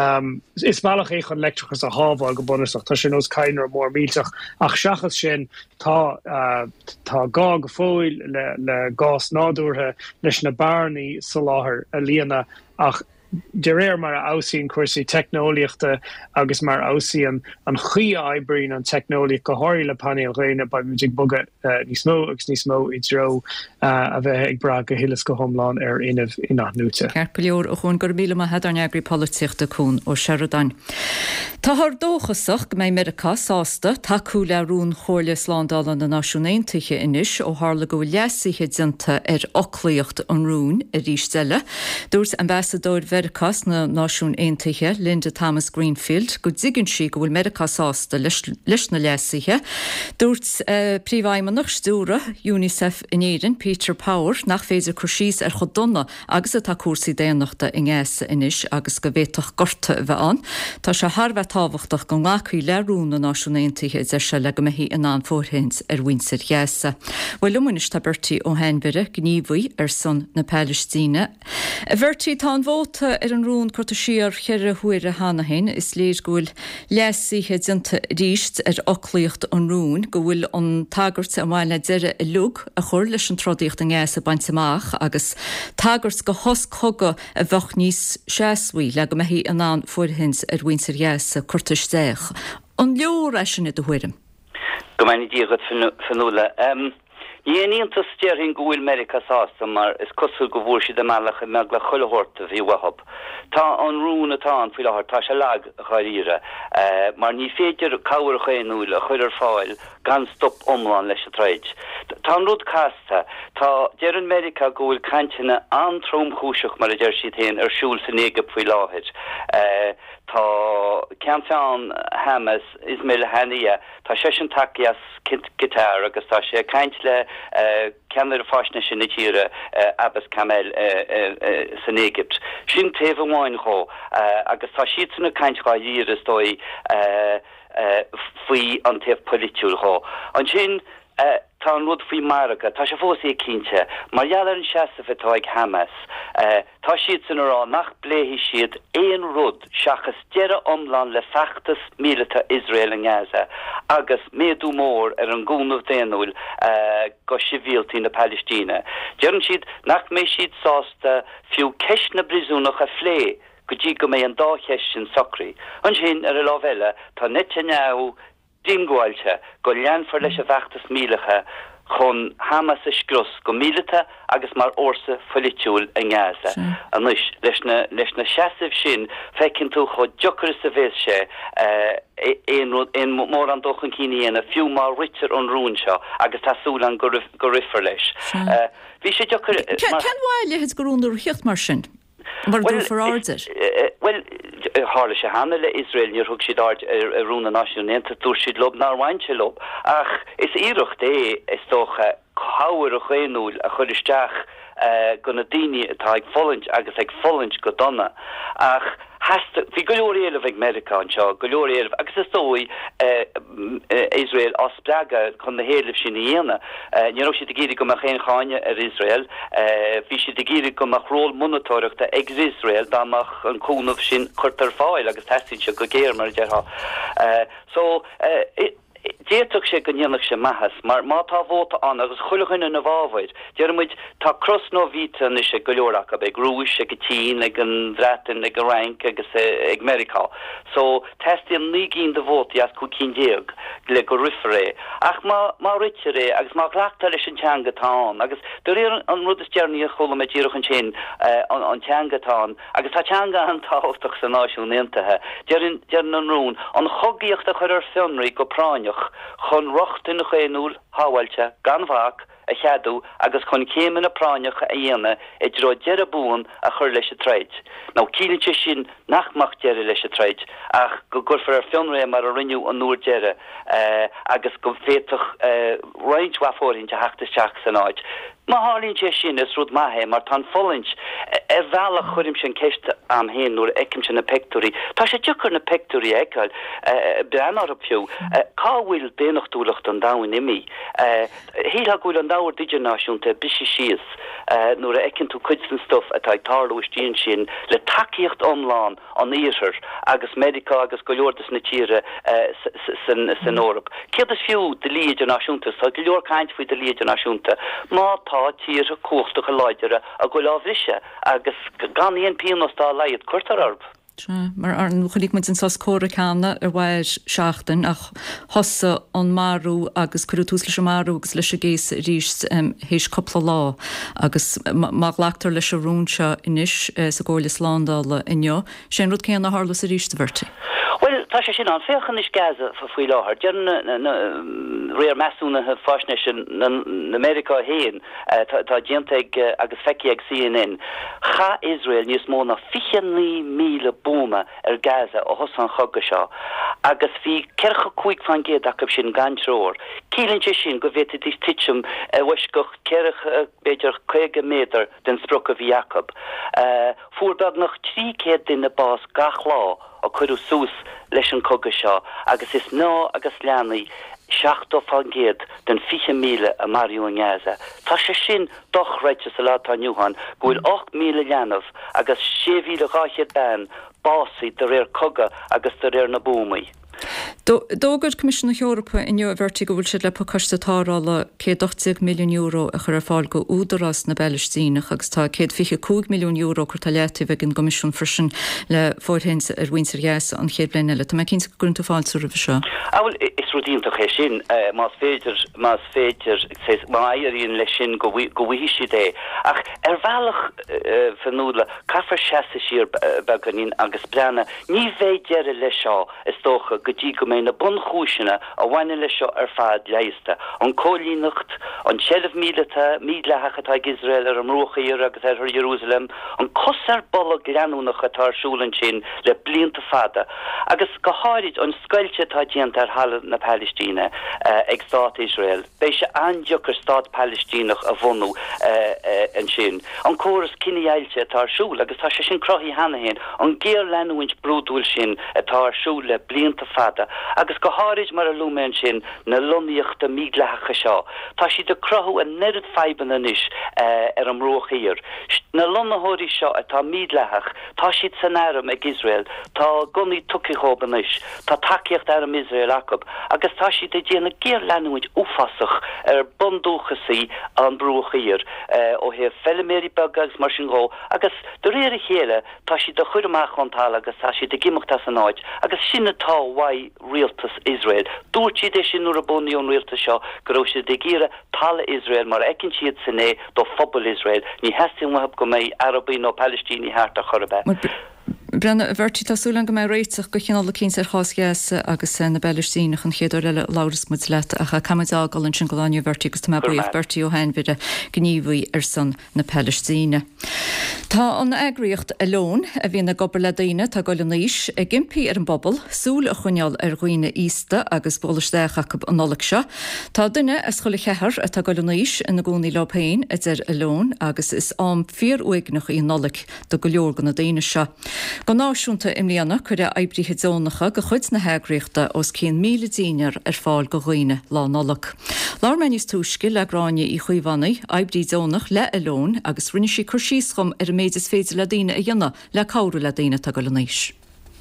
is bailach é chun leictrachas a hábháil go bunasach tá sin os caiinar mór mílteach ach seachas sin tá gá go fóil le gás nádúrthe leis na barnaí sa láthair a líana ach de réir mar ausíon cuasaí technoliaachta agus mar ausíon an chuí eibrín an technoliaach go háirí le panéil réine ba muidig bogad níos mó agus níos mó i dro a bheith ag bra go hilas go thomláin ar inmh innachnúte. Ceart peoliúr a chun gur míle head an eagraí políochta cún ó Sheridan. Tá th dóchasach go mé America sásta taú le rún chóirle slándáil an na náisiúnéintiche inis ó hála go leasíthe dinta ar oclaíocht an rún a rístelle. Dúirt ambassador Vericas na náisiún éintiche Linda Thomas Greenfield go ddigann si go bhfuil America sásta leis na leasíthe. Dúirt príomhhaimmanach stúra UNICEF in éireann Peter Power nach féidir chusís ar chodonna agus atá cuasaí déanachta in ggéasa inis agus go bhéach gorta bheith an. Tá se tharbheith táhachtach go ngáchaí lerún na náisiúnéintiche de se le go mehí in an fórhins ar winsir gheasa. Bhfuil lumanis tá bertí ó Henbere gníomhaí ar son na Palestíne. A bhirtí tá an bhóta ar an rún chuirta siar cheire thuair a hanahin is léir go bhfuil leasíthe dinta ríist ar oclaíocht an rún go bhfuil an tagart a bhhaile deire i lug a chur leis an trodíocht an gheasa bainteach agus tagart go hoscoga a bhech níos seaasmhaí le go mehí an an fórhins ar winsir gheasa chuirtaisteach. An leor sin a thuirim. Go mbeidh díogad fanúla. Dhéanaíontas stearthainn go bhfuil America sásta mar is cosúil go bhfuair siad amach me le choilethorta bhí wahab. Tá an rún atá an faoi láthair tá se lag a chaíre mar ní féidir cabhar chéanúil a chuir ar fáil gan stop omláin leis a tráid. Tá an rud casta tá dear an America go bhfuil cantina an tromchúiseach mar a deir siad héin ar siúil san éige faoi láthir. Tá ceantáin Hamas Ismail Haniyeh tá sé sin takeías gitar agus tá sé caint le ceanar a fáisna sin na tíre Abbas Kamel san Égypt. Sin taobh amháin cho agus tá siad sanna caint gá dír is dói faoi an taobh politiúil cho. An sin tá an rud faoi Maraga, tá sé fós é cínte, mar dhealar an seasa atá ag Hamas. Tá siad san rá nach bléhí siad éon rud seachas deire omláin le feachtas mílta Israel an Gaza agus méadú mór ar an gúnmh déanúil go sibhialtaí na Palestíne. Dearann siad nach mé siad sásta fiú ceis na brisúnach a phlé go dtí go mé an dácheis sin socrí. An sin ar a lábheile tá Netanyahu dingáilte go leanfar leis a bheachtas mílecha chun Hamas a scrus go mílta agus mar orsa folitiúil an Gaza. An leis na seasamh sin fecinn tú chu deochar sa bhés sé éon mór an dochan cíine a fiú má ritar an rún seo agus tásúil an go rifar leis. Bhí sé deochar... Cean bháil lehéad go rúnú chiocht mar sin? Mar dú for áidir? Well, hála sé hanna le Israel níor thug siad ard ar rúna náisiúnta dúr siad lob ná bhaintse lob. Ach, is íirecht is tócha cáhar a chéúil a chuiristeach gona daine atá ag follint agus ag follint go donna ach hí goleor éileh ag America anseo, goleor éileh agus is dói Israel as spraga chun na héileh sin dhéana. Ní si de géri go a chéin cháine ar Israel, hí si de géri go a ról monotóireachta ag Israel dáach an cúnmh sin chutar fáil agus testin se go géir mar dearha. So déach sé gannach sé mahas, mar má tá bhóta an agus chuilechan na bháhaid. Dearmuid tá cross nó víta is sé goleorach a be grúis ag tín ag an bhreatain ag rank agus ag America. So testíon níginn de bhóta as chu cíndéag le go rifré. Ach má ritiré agus má ghlaachta leis an teangatáin agus do réir an rud is dearní a chola me ddíoch an sin an teangatáin agus tá teanga an táhachtach san náisiúntaithe. Dearan an rún an chogaíocht a chur ar fionraí go práineach chun rocht in chéúil háhailte gan bhach a cheadú agus chun céman a práineach a dhéana dro deire bún a chur leis a treid. Ná cílinte sin nachmach deire leis a treid ach go gurfar ar fionré mar a rinneú an núair deire agus go féach roiintwafórin te heachtasteach san áid. Ma hálín sé sin is rud maithe mar tá follint bhealach chuirim sin ceiste am héin nuair eicim sin na pectorí. Tá sé dúchar na pectorí eáil breanar a fiú. Cáhfuil déanachtúlacht an dáin imi. Híla gúil an dáhar digináisiúnta bisi síos nuair eicinn tú cuidsan stuff atá ag tarlúistíon sin le takeíocht omláin an íhir agus medica agus go leortas na tíre san Órap. Céad is fiú de líidir náisiúnta, sa go leor caint faoi de líidir náisiúnta. Má tá tír a cóchtach a leidere a go láhrise agus gan íon pianostá leiad cuirtar arb. Mar an chulig muid an sas córacána ar bhair seachtain ach hosa an marú agus curú tús leis marú agus leis a géis ríist héis coppla lá agus má leachtar leis a rúnse inis sa ggóir Sláindála inneo, sé rud céan na hálas a ríist bhirte. Well, tá sé sin an féchan is gaza fa faoi láthir. Dean réir meúna fásne na America héin tá diantaig agus feici ag CNN. Cha Israel níos mó na 50,000 búma ar Gaza ó hosan chugga seo. Agus bhí cercha cuaig fan géad acab sin ganróir. Cílinte sin go bhéta dís titim weisgoch cercha beidir 2 méter den spruch a bhí Jacob. Fuarbag nach 3 in na bás gach lá a chuú sús leis an cogga seo, agus is ná agus leanaí 7 fan géad den 5,000 a Mariú an Gaza. Tá sé sin doch reite sa látá Newhan, gohfuil 8,000 leanamh agus 7,000 ben básaí de réir cogga agus de réir na búmaí. Dógad Comisionna Eorpa in neo bhirrtaí go bhfuil siad le pocastatárála €80 milliún a chur fáil go údarrás na Beilistínach agus tá €125 milliún chu tá leití bheith an Comisiún frisin le fórhéins ar bhaintear gheas an chéad bliain eile. Tá cinn grún tú fáil suair seo. Áil is rudíntaach é sin más féidir má éiríonn le sin go bhhuiisi dé. Ach ar bhealach fanúla caafar seasa sír beganín agus breanna ní bhéh deire le seo is tócha gotí go mé na bun chúisina a bhaine le seo ar fad leiste. An cólínacht, an 12,000 mídlethe ag Israel ar an mróchaíir agus ar Jerusalem, an cosar bolla gleanúnach atásúlan sin le blianta fada. Agus go háirid an scoilte tá diant ar hall na Palestíne ag Stát Israel. Béis se andeochar Stát Palestínach a bhunú an sin. An córas cineilte atásúl agus tá sé sin crochí hena héin, an géir lenúint brúdúil sin atásúl le blianta fada. Agus go háirid mar a lúmen sin na loníochta mídlecha seo. Tá si de crothú a nerid feiban anis ar an mróchaíir. Na lonathirí seo atá mídlethach, tá siad san airm ag Israel, tá gunaí tucichóban is, tá takeíocht airm Israel acab, agus tá siad a déana géir lenúint úfasach ar bundúchasaí an bróchaíir ó hé feliméri begags mar sin gó, agus do réir a chéile tá siad a chuirmach antála agus tá siad a gimachta san áid, agus sinna tá wai rialtas Israel. Dúirtíad é sin nuair a bunaíon rialtas seo, go raibh siad ag gíre talla Israel mar ecinn siad san é do phobal Israel. Ní heastin wahab go mé Arabí nó Palestíní háart a chorbe. Brenna bhirtí tásúlan go mé réiteach go chinál le cín ar chásgeas agus na Beilistínach an chéadú eile láras mu leit a caiimeáil an sin goláinú bhirtí agus tá bríomh Bertí ó hain bide gníomhaí ar san na Palestíne. Tá an agriocht alón a bhí na gobal le daine tá go níis a gimpi an bobbal, súl a chuneal roioine ísta agus bolasteach an noleg seo. Tá duine as chola chethar a tá go níis in na gúnaí lopéin alón agus is am 4 uignach í noleg do go leor gan na daine seo. Go náisiúnta imlíanana chuir a eibrithe zónacha go chuid na heagriachta os 100,000 dínar fáil go roioine lá noleg. Lár menis túisci le gráine í chuomhhannaí eibrí zónach le alón agus rinne sí chuirsíoschom méidir féidir le daine a dhéanana le cabhrú le daine tá go níis.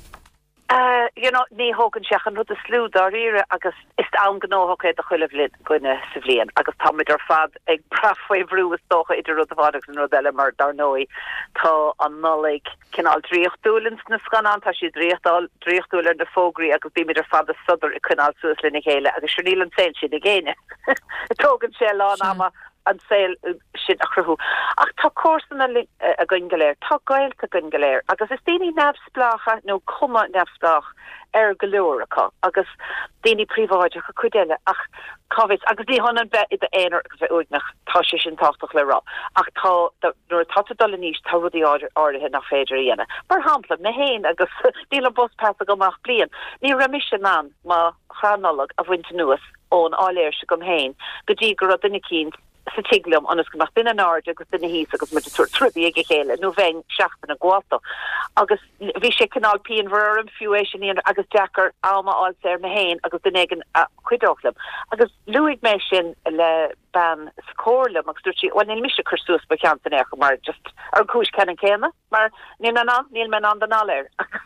Ní hógann seach an rud a slú dar ire agus is an gnóthcha a chuileh lid goine sa bhbliain agus táid ar fad ag braffuh brú tócha idir rud a bhádagus an rud eile mar dar nóí tá an nolig cinál dríochtúlins na scanán tá si dríochtúil ar na fógraí agus bí ar fad a sudar i cinál suas lena chéile agus siníl an saoil sin na géine. Tógann sé lá ama an saoil sin a chruthú. Ach tá cósanna a gungaléir, tá gailta gungaléir, agus is daoine nefsplacha nó cuma nefsplach ar go leoracha, agus daoine príomháideach a chuideile ach cábhid agus dí honan be i éonar agus bheith uignach tá sé sin táchtach le rá. Ach nuair tá dul níos tá rudí áirithe nach féidir dhéana. Mar hampla na héin agus díla buspás a gomach blian. Ní ramise an má chranálag a bhainte nuas ón áléir se gom héin, go dtí go rud duine cínt sa tiglum anas go nach duine náirde agus duine híos agus mu trubí ag chéile nó bhein seachtain a gháta. Agus bhí sé canál píon bhar an fiúéis agus deachar alma áil sé na héin agus duine an chuidóchlam. Agus luigh mé sin le ban scólam agus dúirtí bhain níl mise chursús ba ceantain each mar just ar cúis cean céime mar níl me an den áléir.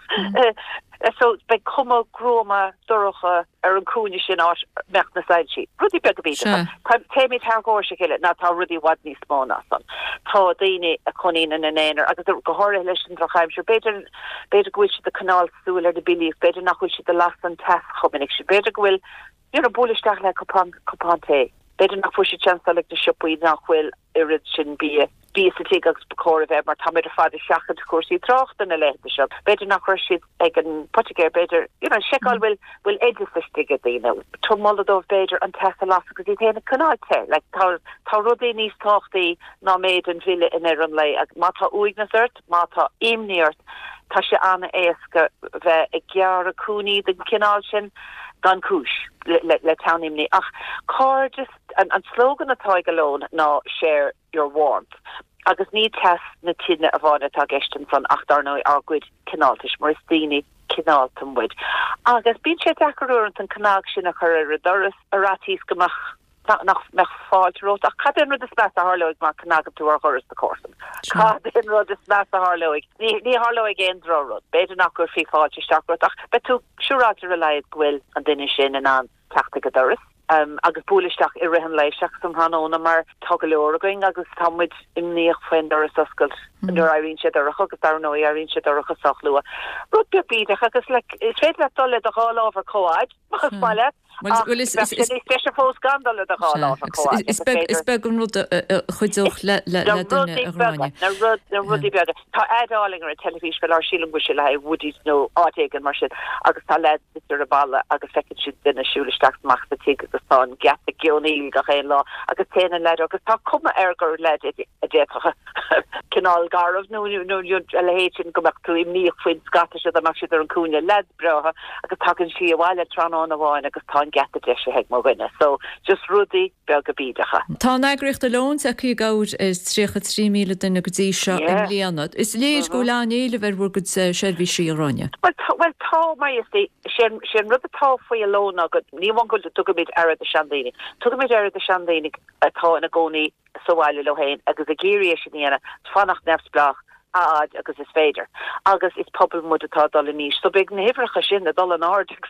So be cuma groma dorocha ar an cúne sin á mecht na saidí. Rudí be go bí. Téimi tar ggóir se chéile ná tá rudí wad níos móna san. Tá daine a chuín in an éanaar agus go háir leis an trochaim se beidir gúil si de canál súil ar de bilí, beidir nachhfuil si de las an test chominnig se beidir gohfuil ar bólisteach le copánté. Beidir nach fu si chansalig de sipuí nachhfuil irid sin bí sa tí agus becóir bheith mar táid ar fád seachad cuasí trocht an na leita se. Beidir nach chuir siad ag an potigéir beidir seáil bhfuil éidiriste a daine. Tá moladómh beidir an test las agus í téanana canáte, le tá rudí níos táchtaí ná méid an bhile in ar an lei ag má tá uignasirt, má tá imníart, tá sé anna éasca bheith ag gear a cúnaí den cinál sin gan cúis le townimni. Ach, car just an slogan atá alone ná share your warmth. Agus ní test na tidne a bhána tá gestin san ach darnoi arguid cináltis mar is daoine cináltam muid. Agus bín sé decarúint an canál sin a chur a doras a ratís gomach nach mech fáilt rot ach cadin rud is spe a Harloig mar canagam tú ar choras de corsan. Cadin rud is spe a Harloig. Ní Harloig éon drorod. Beidir nach gur fí fáilte seachrod ach betú siúráte reláid gwil an duine sin in an tachta go doras. Agus búlisteach i rihan leiseach sam hanóna mar tugaléoragaing agus tamid imníoch faoin doras oscailt nuair airíonn sé doracha agus dar nó airíonn sé doracha sachlua. Rud beabídeach agus is féad le dul le a gá lábhar cóid agus máile. Is fós gandal a gá lábhar cóid. Is be an rud chuideoch le duine a ráine. Na rudí beag. Tá adálingar a telefís go ar sílam go se le woodies nó átégan mar sin agus tá le idir a balle agus fecinn si duine siúlisteach mach sa tí san gap a gioníl go chéin lá agus téanana le agus tá cuma gur le a détacha cinál garmh nó le héin gomach tú imníoch faoin scata se amach si ar an cúne led breha agus tagann si a bhile tránán a bháin agus tá get a deise heag má gine. So just rudí be go bíidecha. Tá neagricht a lón a chu gair is 3,300,000 duine go dtí seo an líanad. Is léir go lean éile bhar bhar go seirbhí sí aráine. Well tá mai is sin rud atá faoi a lón agad níhhain go tugamid ar de Shandénig. Tugamid ar de Shandénig atá in a gcónaí soáile le héin agus a géirí sin íana fannach nefsblach agus is féidir. Agus is pobl mud atá dul níos. So big na hifracha sin a dul an ardigs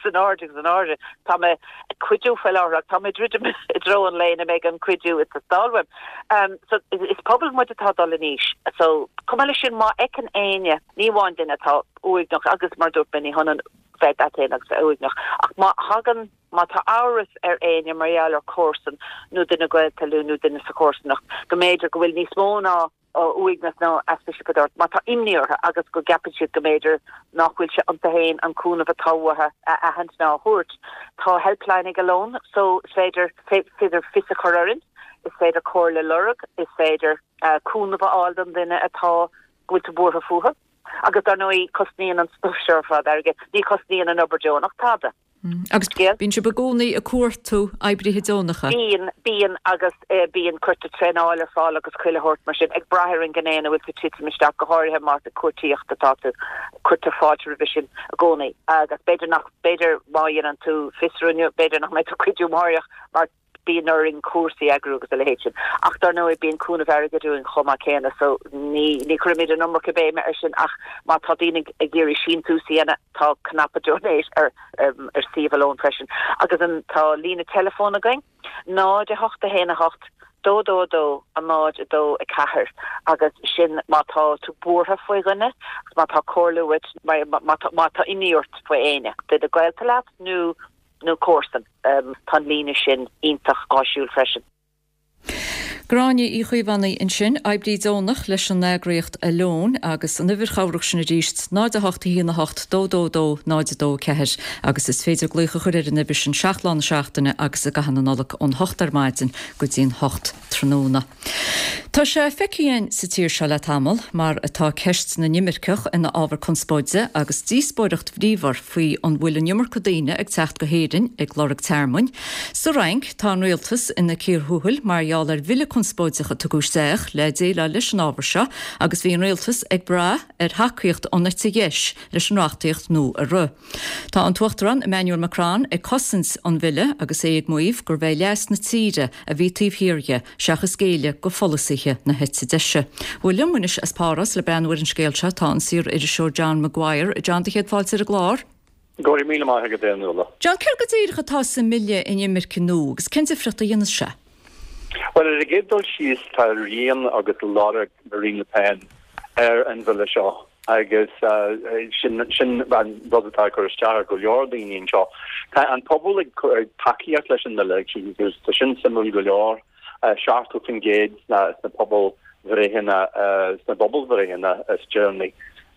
tá me cuiidú fel áach tá me dridum i dro an léine me an cuiidú it's a stalwim. So is pobl mud atá dul níos. So cumile sin má ag an aine níháin din atá uignach agus mar dúirt benní honan fed agus uignach. Ach má hagan má tá áras ar aine marall ar cósan nó duine goil talú nó duine sa cósanach go méidir go bhfuil níos móna uignas ná aspe godort má tá imníortha agus go gapin siad go méidir nachhfuil se an héin an cúna a táhathe a hand ná thuirt tá helpline ag alón so is féidir fisa chorin is féidir cóir le lurug is féidir cúna bh áldam duine atá go to bor fuha agus dar noi cosnían an stufsirfa derge ní cosnían an oberjonach tada. Agus bín se begónaí a cuatú ebrithe dónacha. Bíon agus bíon chuirta treáil fáil agus chuile hort mar sin ag brethir an gnéana bhfuil go tí misteach go háirthe mar a cuatíocht atáta chuirta fáilte revision a gcónaí agus beidir máon an tú fisrúne beidir nach méid cuiidú máireach mar bíon in cuasaí agrúgus a lehéin. Ach dar nó bíon cúna bhar goúin chomá céna so ní chuimiid an numar bé me sin ach má tá dínig a ggéirí sin tú síana tá knappa donéis ar síomh freisin. Agus an tá lína telefón a going náid a hocht a héna hocht dó a náid a dó a cethir agus sin mátá tú búrtha foioi gunne má tá cóirluid má tá iníort foioi éine. De a gailta leat nó cósan tá lína sin ítach áisiúil freisin. Gráine í chuomhhannaí in sin ebrí dónach leis an negraíocht a lón agus an nihir chabrach sin a ríist náid a 8 dó náid a dó ceir agus is féidir glucha chuir in nibir sin 16 seachtainna agus a gahananach ón 8 maidin go dtíon 8 tróna. Tá sé feiceíonn sa tír se le tamil mar atá ceist na nimirceach ina ábhar conspóide agus díospóireacht bhríomhar faoi an bhfuil an nimir codaine ag techt go héireann ag glórach termhain. Sa rank tá nualtas ina cíorthúil margheall ar bhile conspóidecha tuúisteach le déile leis an ábhar seo agus bhí an réaltas ag bra ar hacaíocht an nitagéis leis an reachtaíocht nó a ru. Tá an tuachtaran Emmanuel Macron ag cosins an bhile agus é ag muomh gur bheith leas na tíre a bhí tíomhhíorge seachas céile go folasaiche na hetse deise. Bhfuil munis as páras le breanúir an scéalse tá an sir idir seoir John Maguire a John chéad fáilte a glár. Góirí míle maithe go déanúla. John ceir go dtíircha tá sa mille in imirce nó, agus cin frita dhéana se? Well a gédul síos tá rion agus lára Marine Le Pen an bhile seo agus sin rudatá chu istear go leordaíon seo. Tá an pobl ag takeíocht leis an le gus tá sin simú go leor seaartú fin géad na pobl bhréhanna na bobbal bhréhanna is Germany.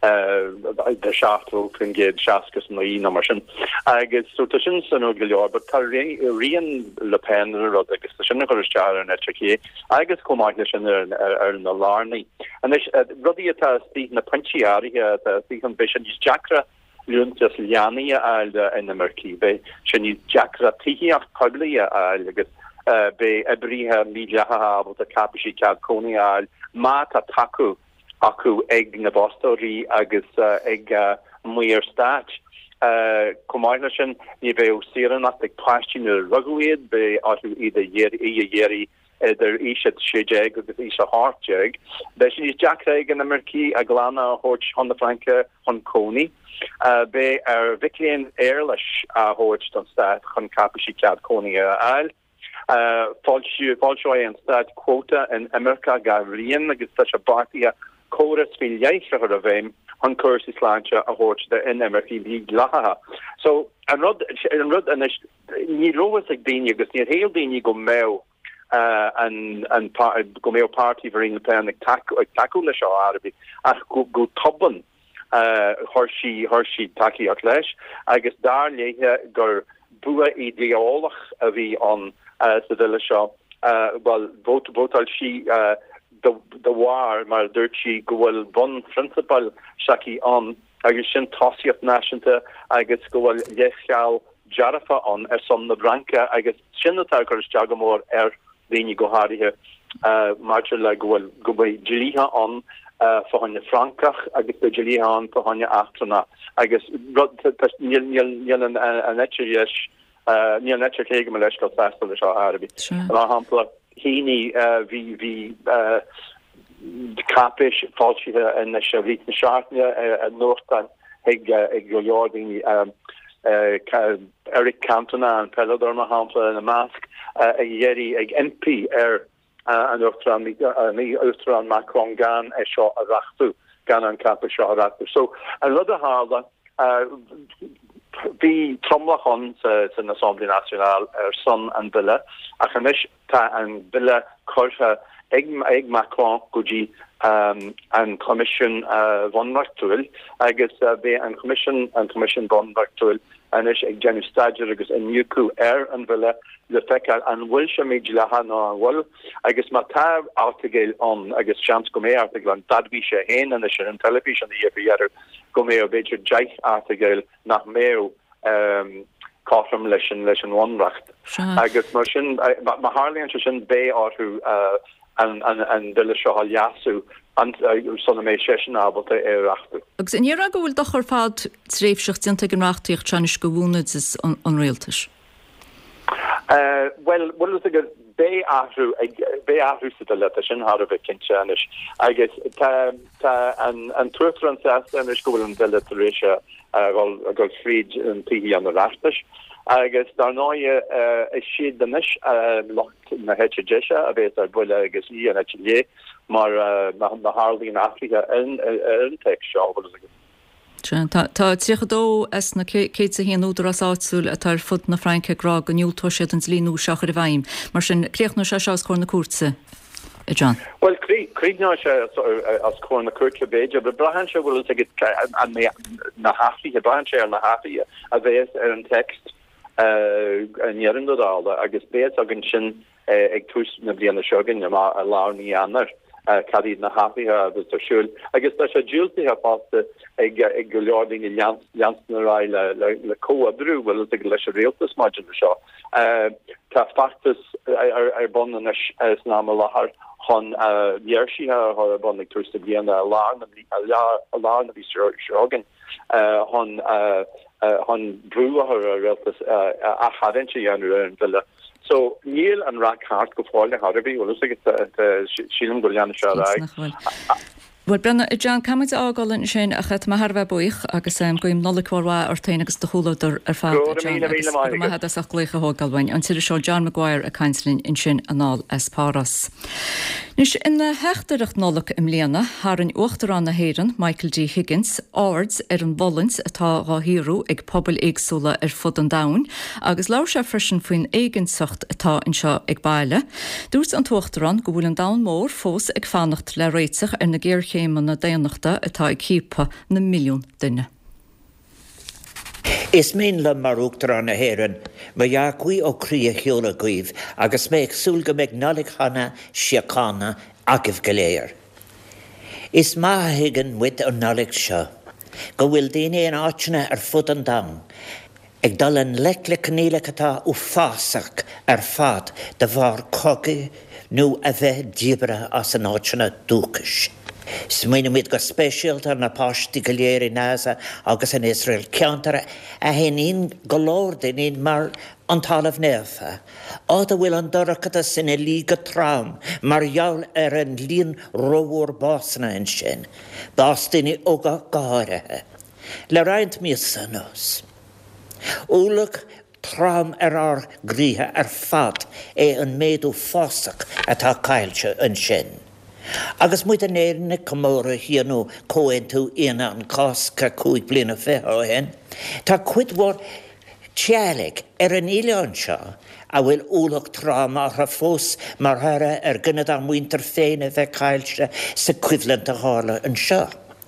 De seachtú fin géad seacas naí na mar sin. Agus so tá sin san go leor, but tá rion Le Pen rud agus tá sinna chuir istear an etriché agus comáile sin ar na lárnaí. An rudí atá tí na punchiarithe tí an bheit sin níos Jackra lúntas leanaí ail ina marcí be sin níos Jackra tííach poblaí ail agus be ebrithe míleatha a capisi cead cónaí ail má tá taú acu ag na bostóí agus ag muir stáit. Comáile sin ní bheith siannach ag páistínú rugúiad be áú iad dhéirí idir isiad sééig agus is a háteig. Bei sin níos Jackra ag an Americí a glána hót Honna Franca hon cóní. Be ar bhicléon airlis a hót don stáit chun capisi cead cónaí ail. Fáilseo an stáit quóta in America ga rion agus tá se bartia choras fi leichre a bhéim an cursi sláinte a hót de in America bí glaha. So an rud ní roas ag daine agus ní héal daine go mé an go mé party Marine Le Pen ag taú le seo Arabi ach go toban horsí takeíocht leis agus dar léthe gur bua ideálach a bhí an sa bhile seo well votal si the war mar dúirtí go bhfuil bun principal seací an agus sin toíocht náisiúnta agus go bhfuil leisceall dearafa an ar som na branca agus sinnatá gur teagamór ar daoine go háirithe mar le go bhfuil gelíthe an fáinne Francach agus be gelíthe an fáinne achtrana agus níl an netris níl netir chéige me leis go festa le seo Arabi. Hapla híní hí capis fáiltithe in na se bhí na seaartne a nótan ag go leording Eric Cantona an Pellador na hapla in a mask ag dhéirí ag MP ar an Austran Macron gan e seo a rachtú gan an capis seo a rachtú. So an rud a hála Bhí tromlachon san Assemblée Nationale ar son an bille a chanis tá an bille chuirtha ag Macron go dtí an commission vonmarktúil agus bé an commission vonmarktúil anis ag Jenny Stager agus an Yuku an villa le fecal an wilsha méid le hanna an wall agus ma tab artigel on agus chance go mé artigel an dadbi se hen an an television the year go mé o beter jaich artigel nach meo kofram lechen onracht agus mar sin ma harlian sin bé áhu an dille se hall jasu an sonne mé sechen abelte achtu. Agus in hier gohfuil dochar fad tréfsecht sin gin rachtíocht chanis gohúnid is an réaltas. Well bé ahrú sa le sin har bh cinsenis agus an turan an is gohfuil an deletéisise go fríd an tuí an rastas agus dar náie is siad denis locht na heise a bheit ar bule agus í an lé mar na Harlín Afrika in te seo. Tá tríchadó as na cé a híon údar as áitsúil a tar fud na Franke gra go nniuútóisiad an líú seachar a bhaim, mar sin cléochna se seás cór na cuasa. John. Well, Creedná se as cór na cuasa béide, be brahan se bhfuil na hafií a brahan sé ar na hafií a bheits ar an text an dodála agus béad agin sin ag tús na bliana segan a lání anar. Cadid na happy agus tarsúl agus tá sé dúiltí ha fásta ag go leording i Jansnará le coadrú bhfuil ag leis a réaltas maidin seo. Tá factus ar bon is ná lethar chun dhearsíthe ar bon ag tústa bliana a lá na bhí segan chun brúthar a réaltas a chadintse dhéanú an bhile. So níl an ra hart go fáile Harbí sílam go leanna se. Well brenne John Camid ágáin sin a chet Harbh buich agus goim nolahá ar tein agus do choúidir ar fá ach lécha hágalhain an tiidir seo John Maguire a Keinslin in sin aná Páras. Nus ina hechtaricht nolik im léana haar an uachtarrán na héan Michael D. Higgins áds an Bollins atá ráhíú ag pobl éagsúla ar fud an dain agus lá se frisin faoin éigensacht atá in seo ag baile. Dúirt an tuachtarrán go bhfuil an dain mór fós ag fannacht le réiteach ar na géirchéman na déanachta atá ag cípa na milliún duine. Is mén le marúachtar an na héan, ma jacuí ó crí a cheola gaomh agus méid súlga meid nálig chana siacána agah go léir. Is maithagan wit an nálig seo, go bhfuil daine an áitina ar fud an dam, ag dal an le cnéalachatá ó fásach ar fad de bhar cogu nó a bheith díobra as an áitina dúchas. Smaoine muid go spéisialta na páistí go léir in NASA agus in Israel ceantara a héon go láirdaíon mar an talamh neamha. Áda bhfuil an dorachata sin lí go trám mar jaall ar an líon róhór básna in sin. Bástaine óga gáirithe. Le roiint míos san nos. Úlach trám ar gríthe ar fad an méadú fásach atá caiilte an sin. Agus muid an éirna comóra hianú cóin tú ina an cásca cúig blina féthain, tá cuidhór tealaigh ar an íleán seo a bhfuil úlach trám a fós mar thara ar gannad an muinter féin a bheith caiilte sa cuiimhlint a hála an seo.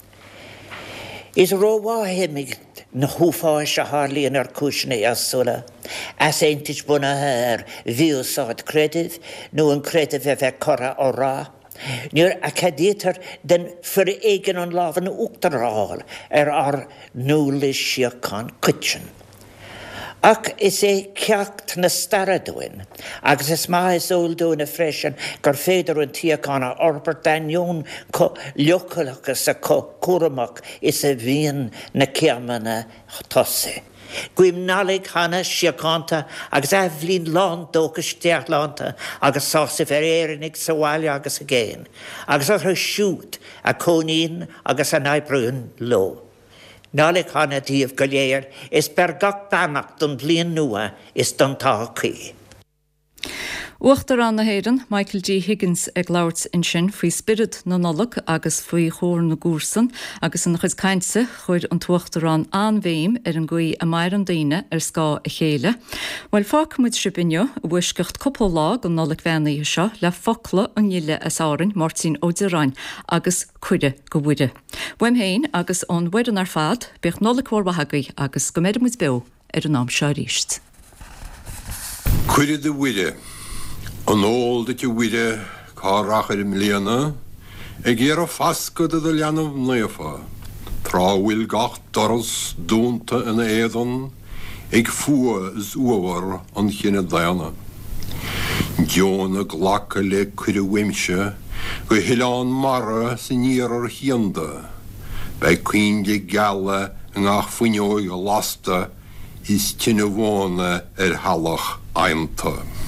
Is róháimig na húfáis a hálíonn ar cúisna asúla, as éintis buna ar bhíosáid creidih nó an creidih a bheith cora ó rá. Níor a cadétar den fur éigen an láhan uachtarráil ar núla siacán cuitsin. Ach is ceacht na staradúin, agus is is óldúna freisin gur féidir an tíacána orbar dainún leochalachas a cuaramach is a bhíon na ceamana tosa. Guim nálig hana siacánta agus a bhlín lán dóchas teachlánta agus sása fer éirinnig sa bháile agus a géin, agus a thu siút a cónín agus a naibrún lo. Nálig hana díobh go léir is bergach banach don blian nua is don táchaí. Uachtar na héan Michael D. Higgins ag láirt in sin faoi spirid na nolach agus faoi chóir na gúrsan agus an chud caintse chuir an tuachtarrán anmhéim ar an gcuí a mair an daine ar scá a chéile. Weil fác muid sibinne bhuiiscecht coppla lá an nolach bhenaí seo le focla an ile as áirin Martin Óidiráin agus cuide go bhuide. Weim héin agus an wedan ar fad bech nolach mhór wathagaí agus go méidir muid beo an am seo ríist. Cuide de wiide, an ól dat je wiide cá rachar im léana, ag géar a fasca de leanamh nuafa, tráhfuil gach doras dúnta in éan, ag fua is uawar an chinne dana. Diona glacha le cuide wimse, go hián mara sin níar hianda, bei cuinde gala an ach fuineoig a lasta is tinne bhána halach aimta.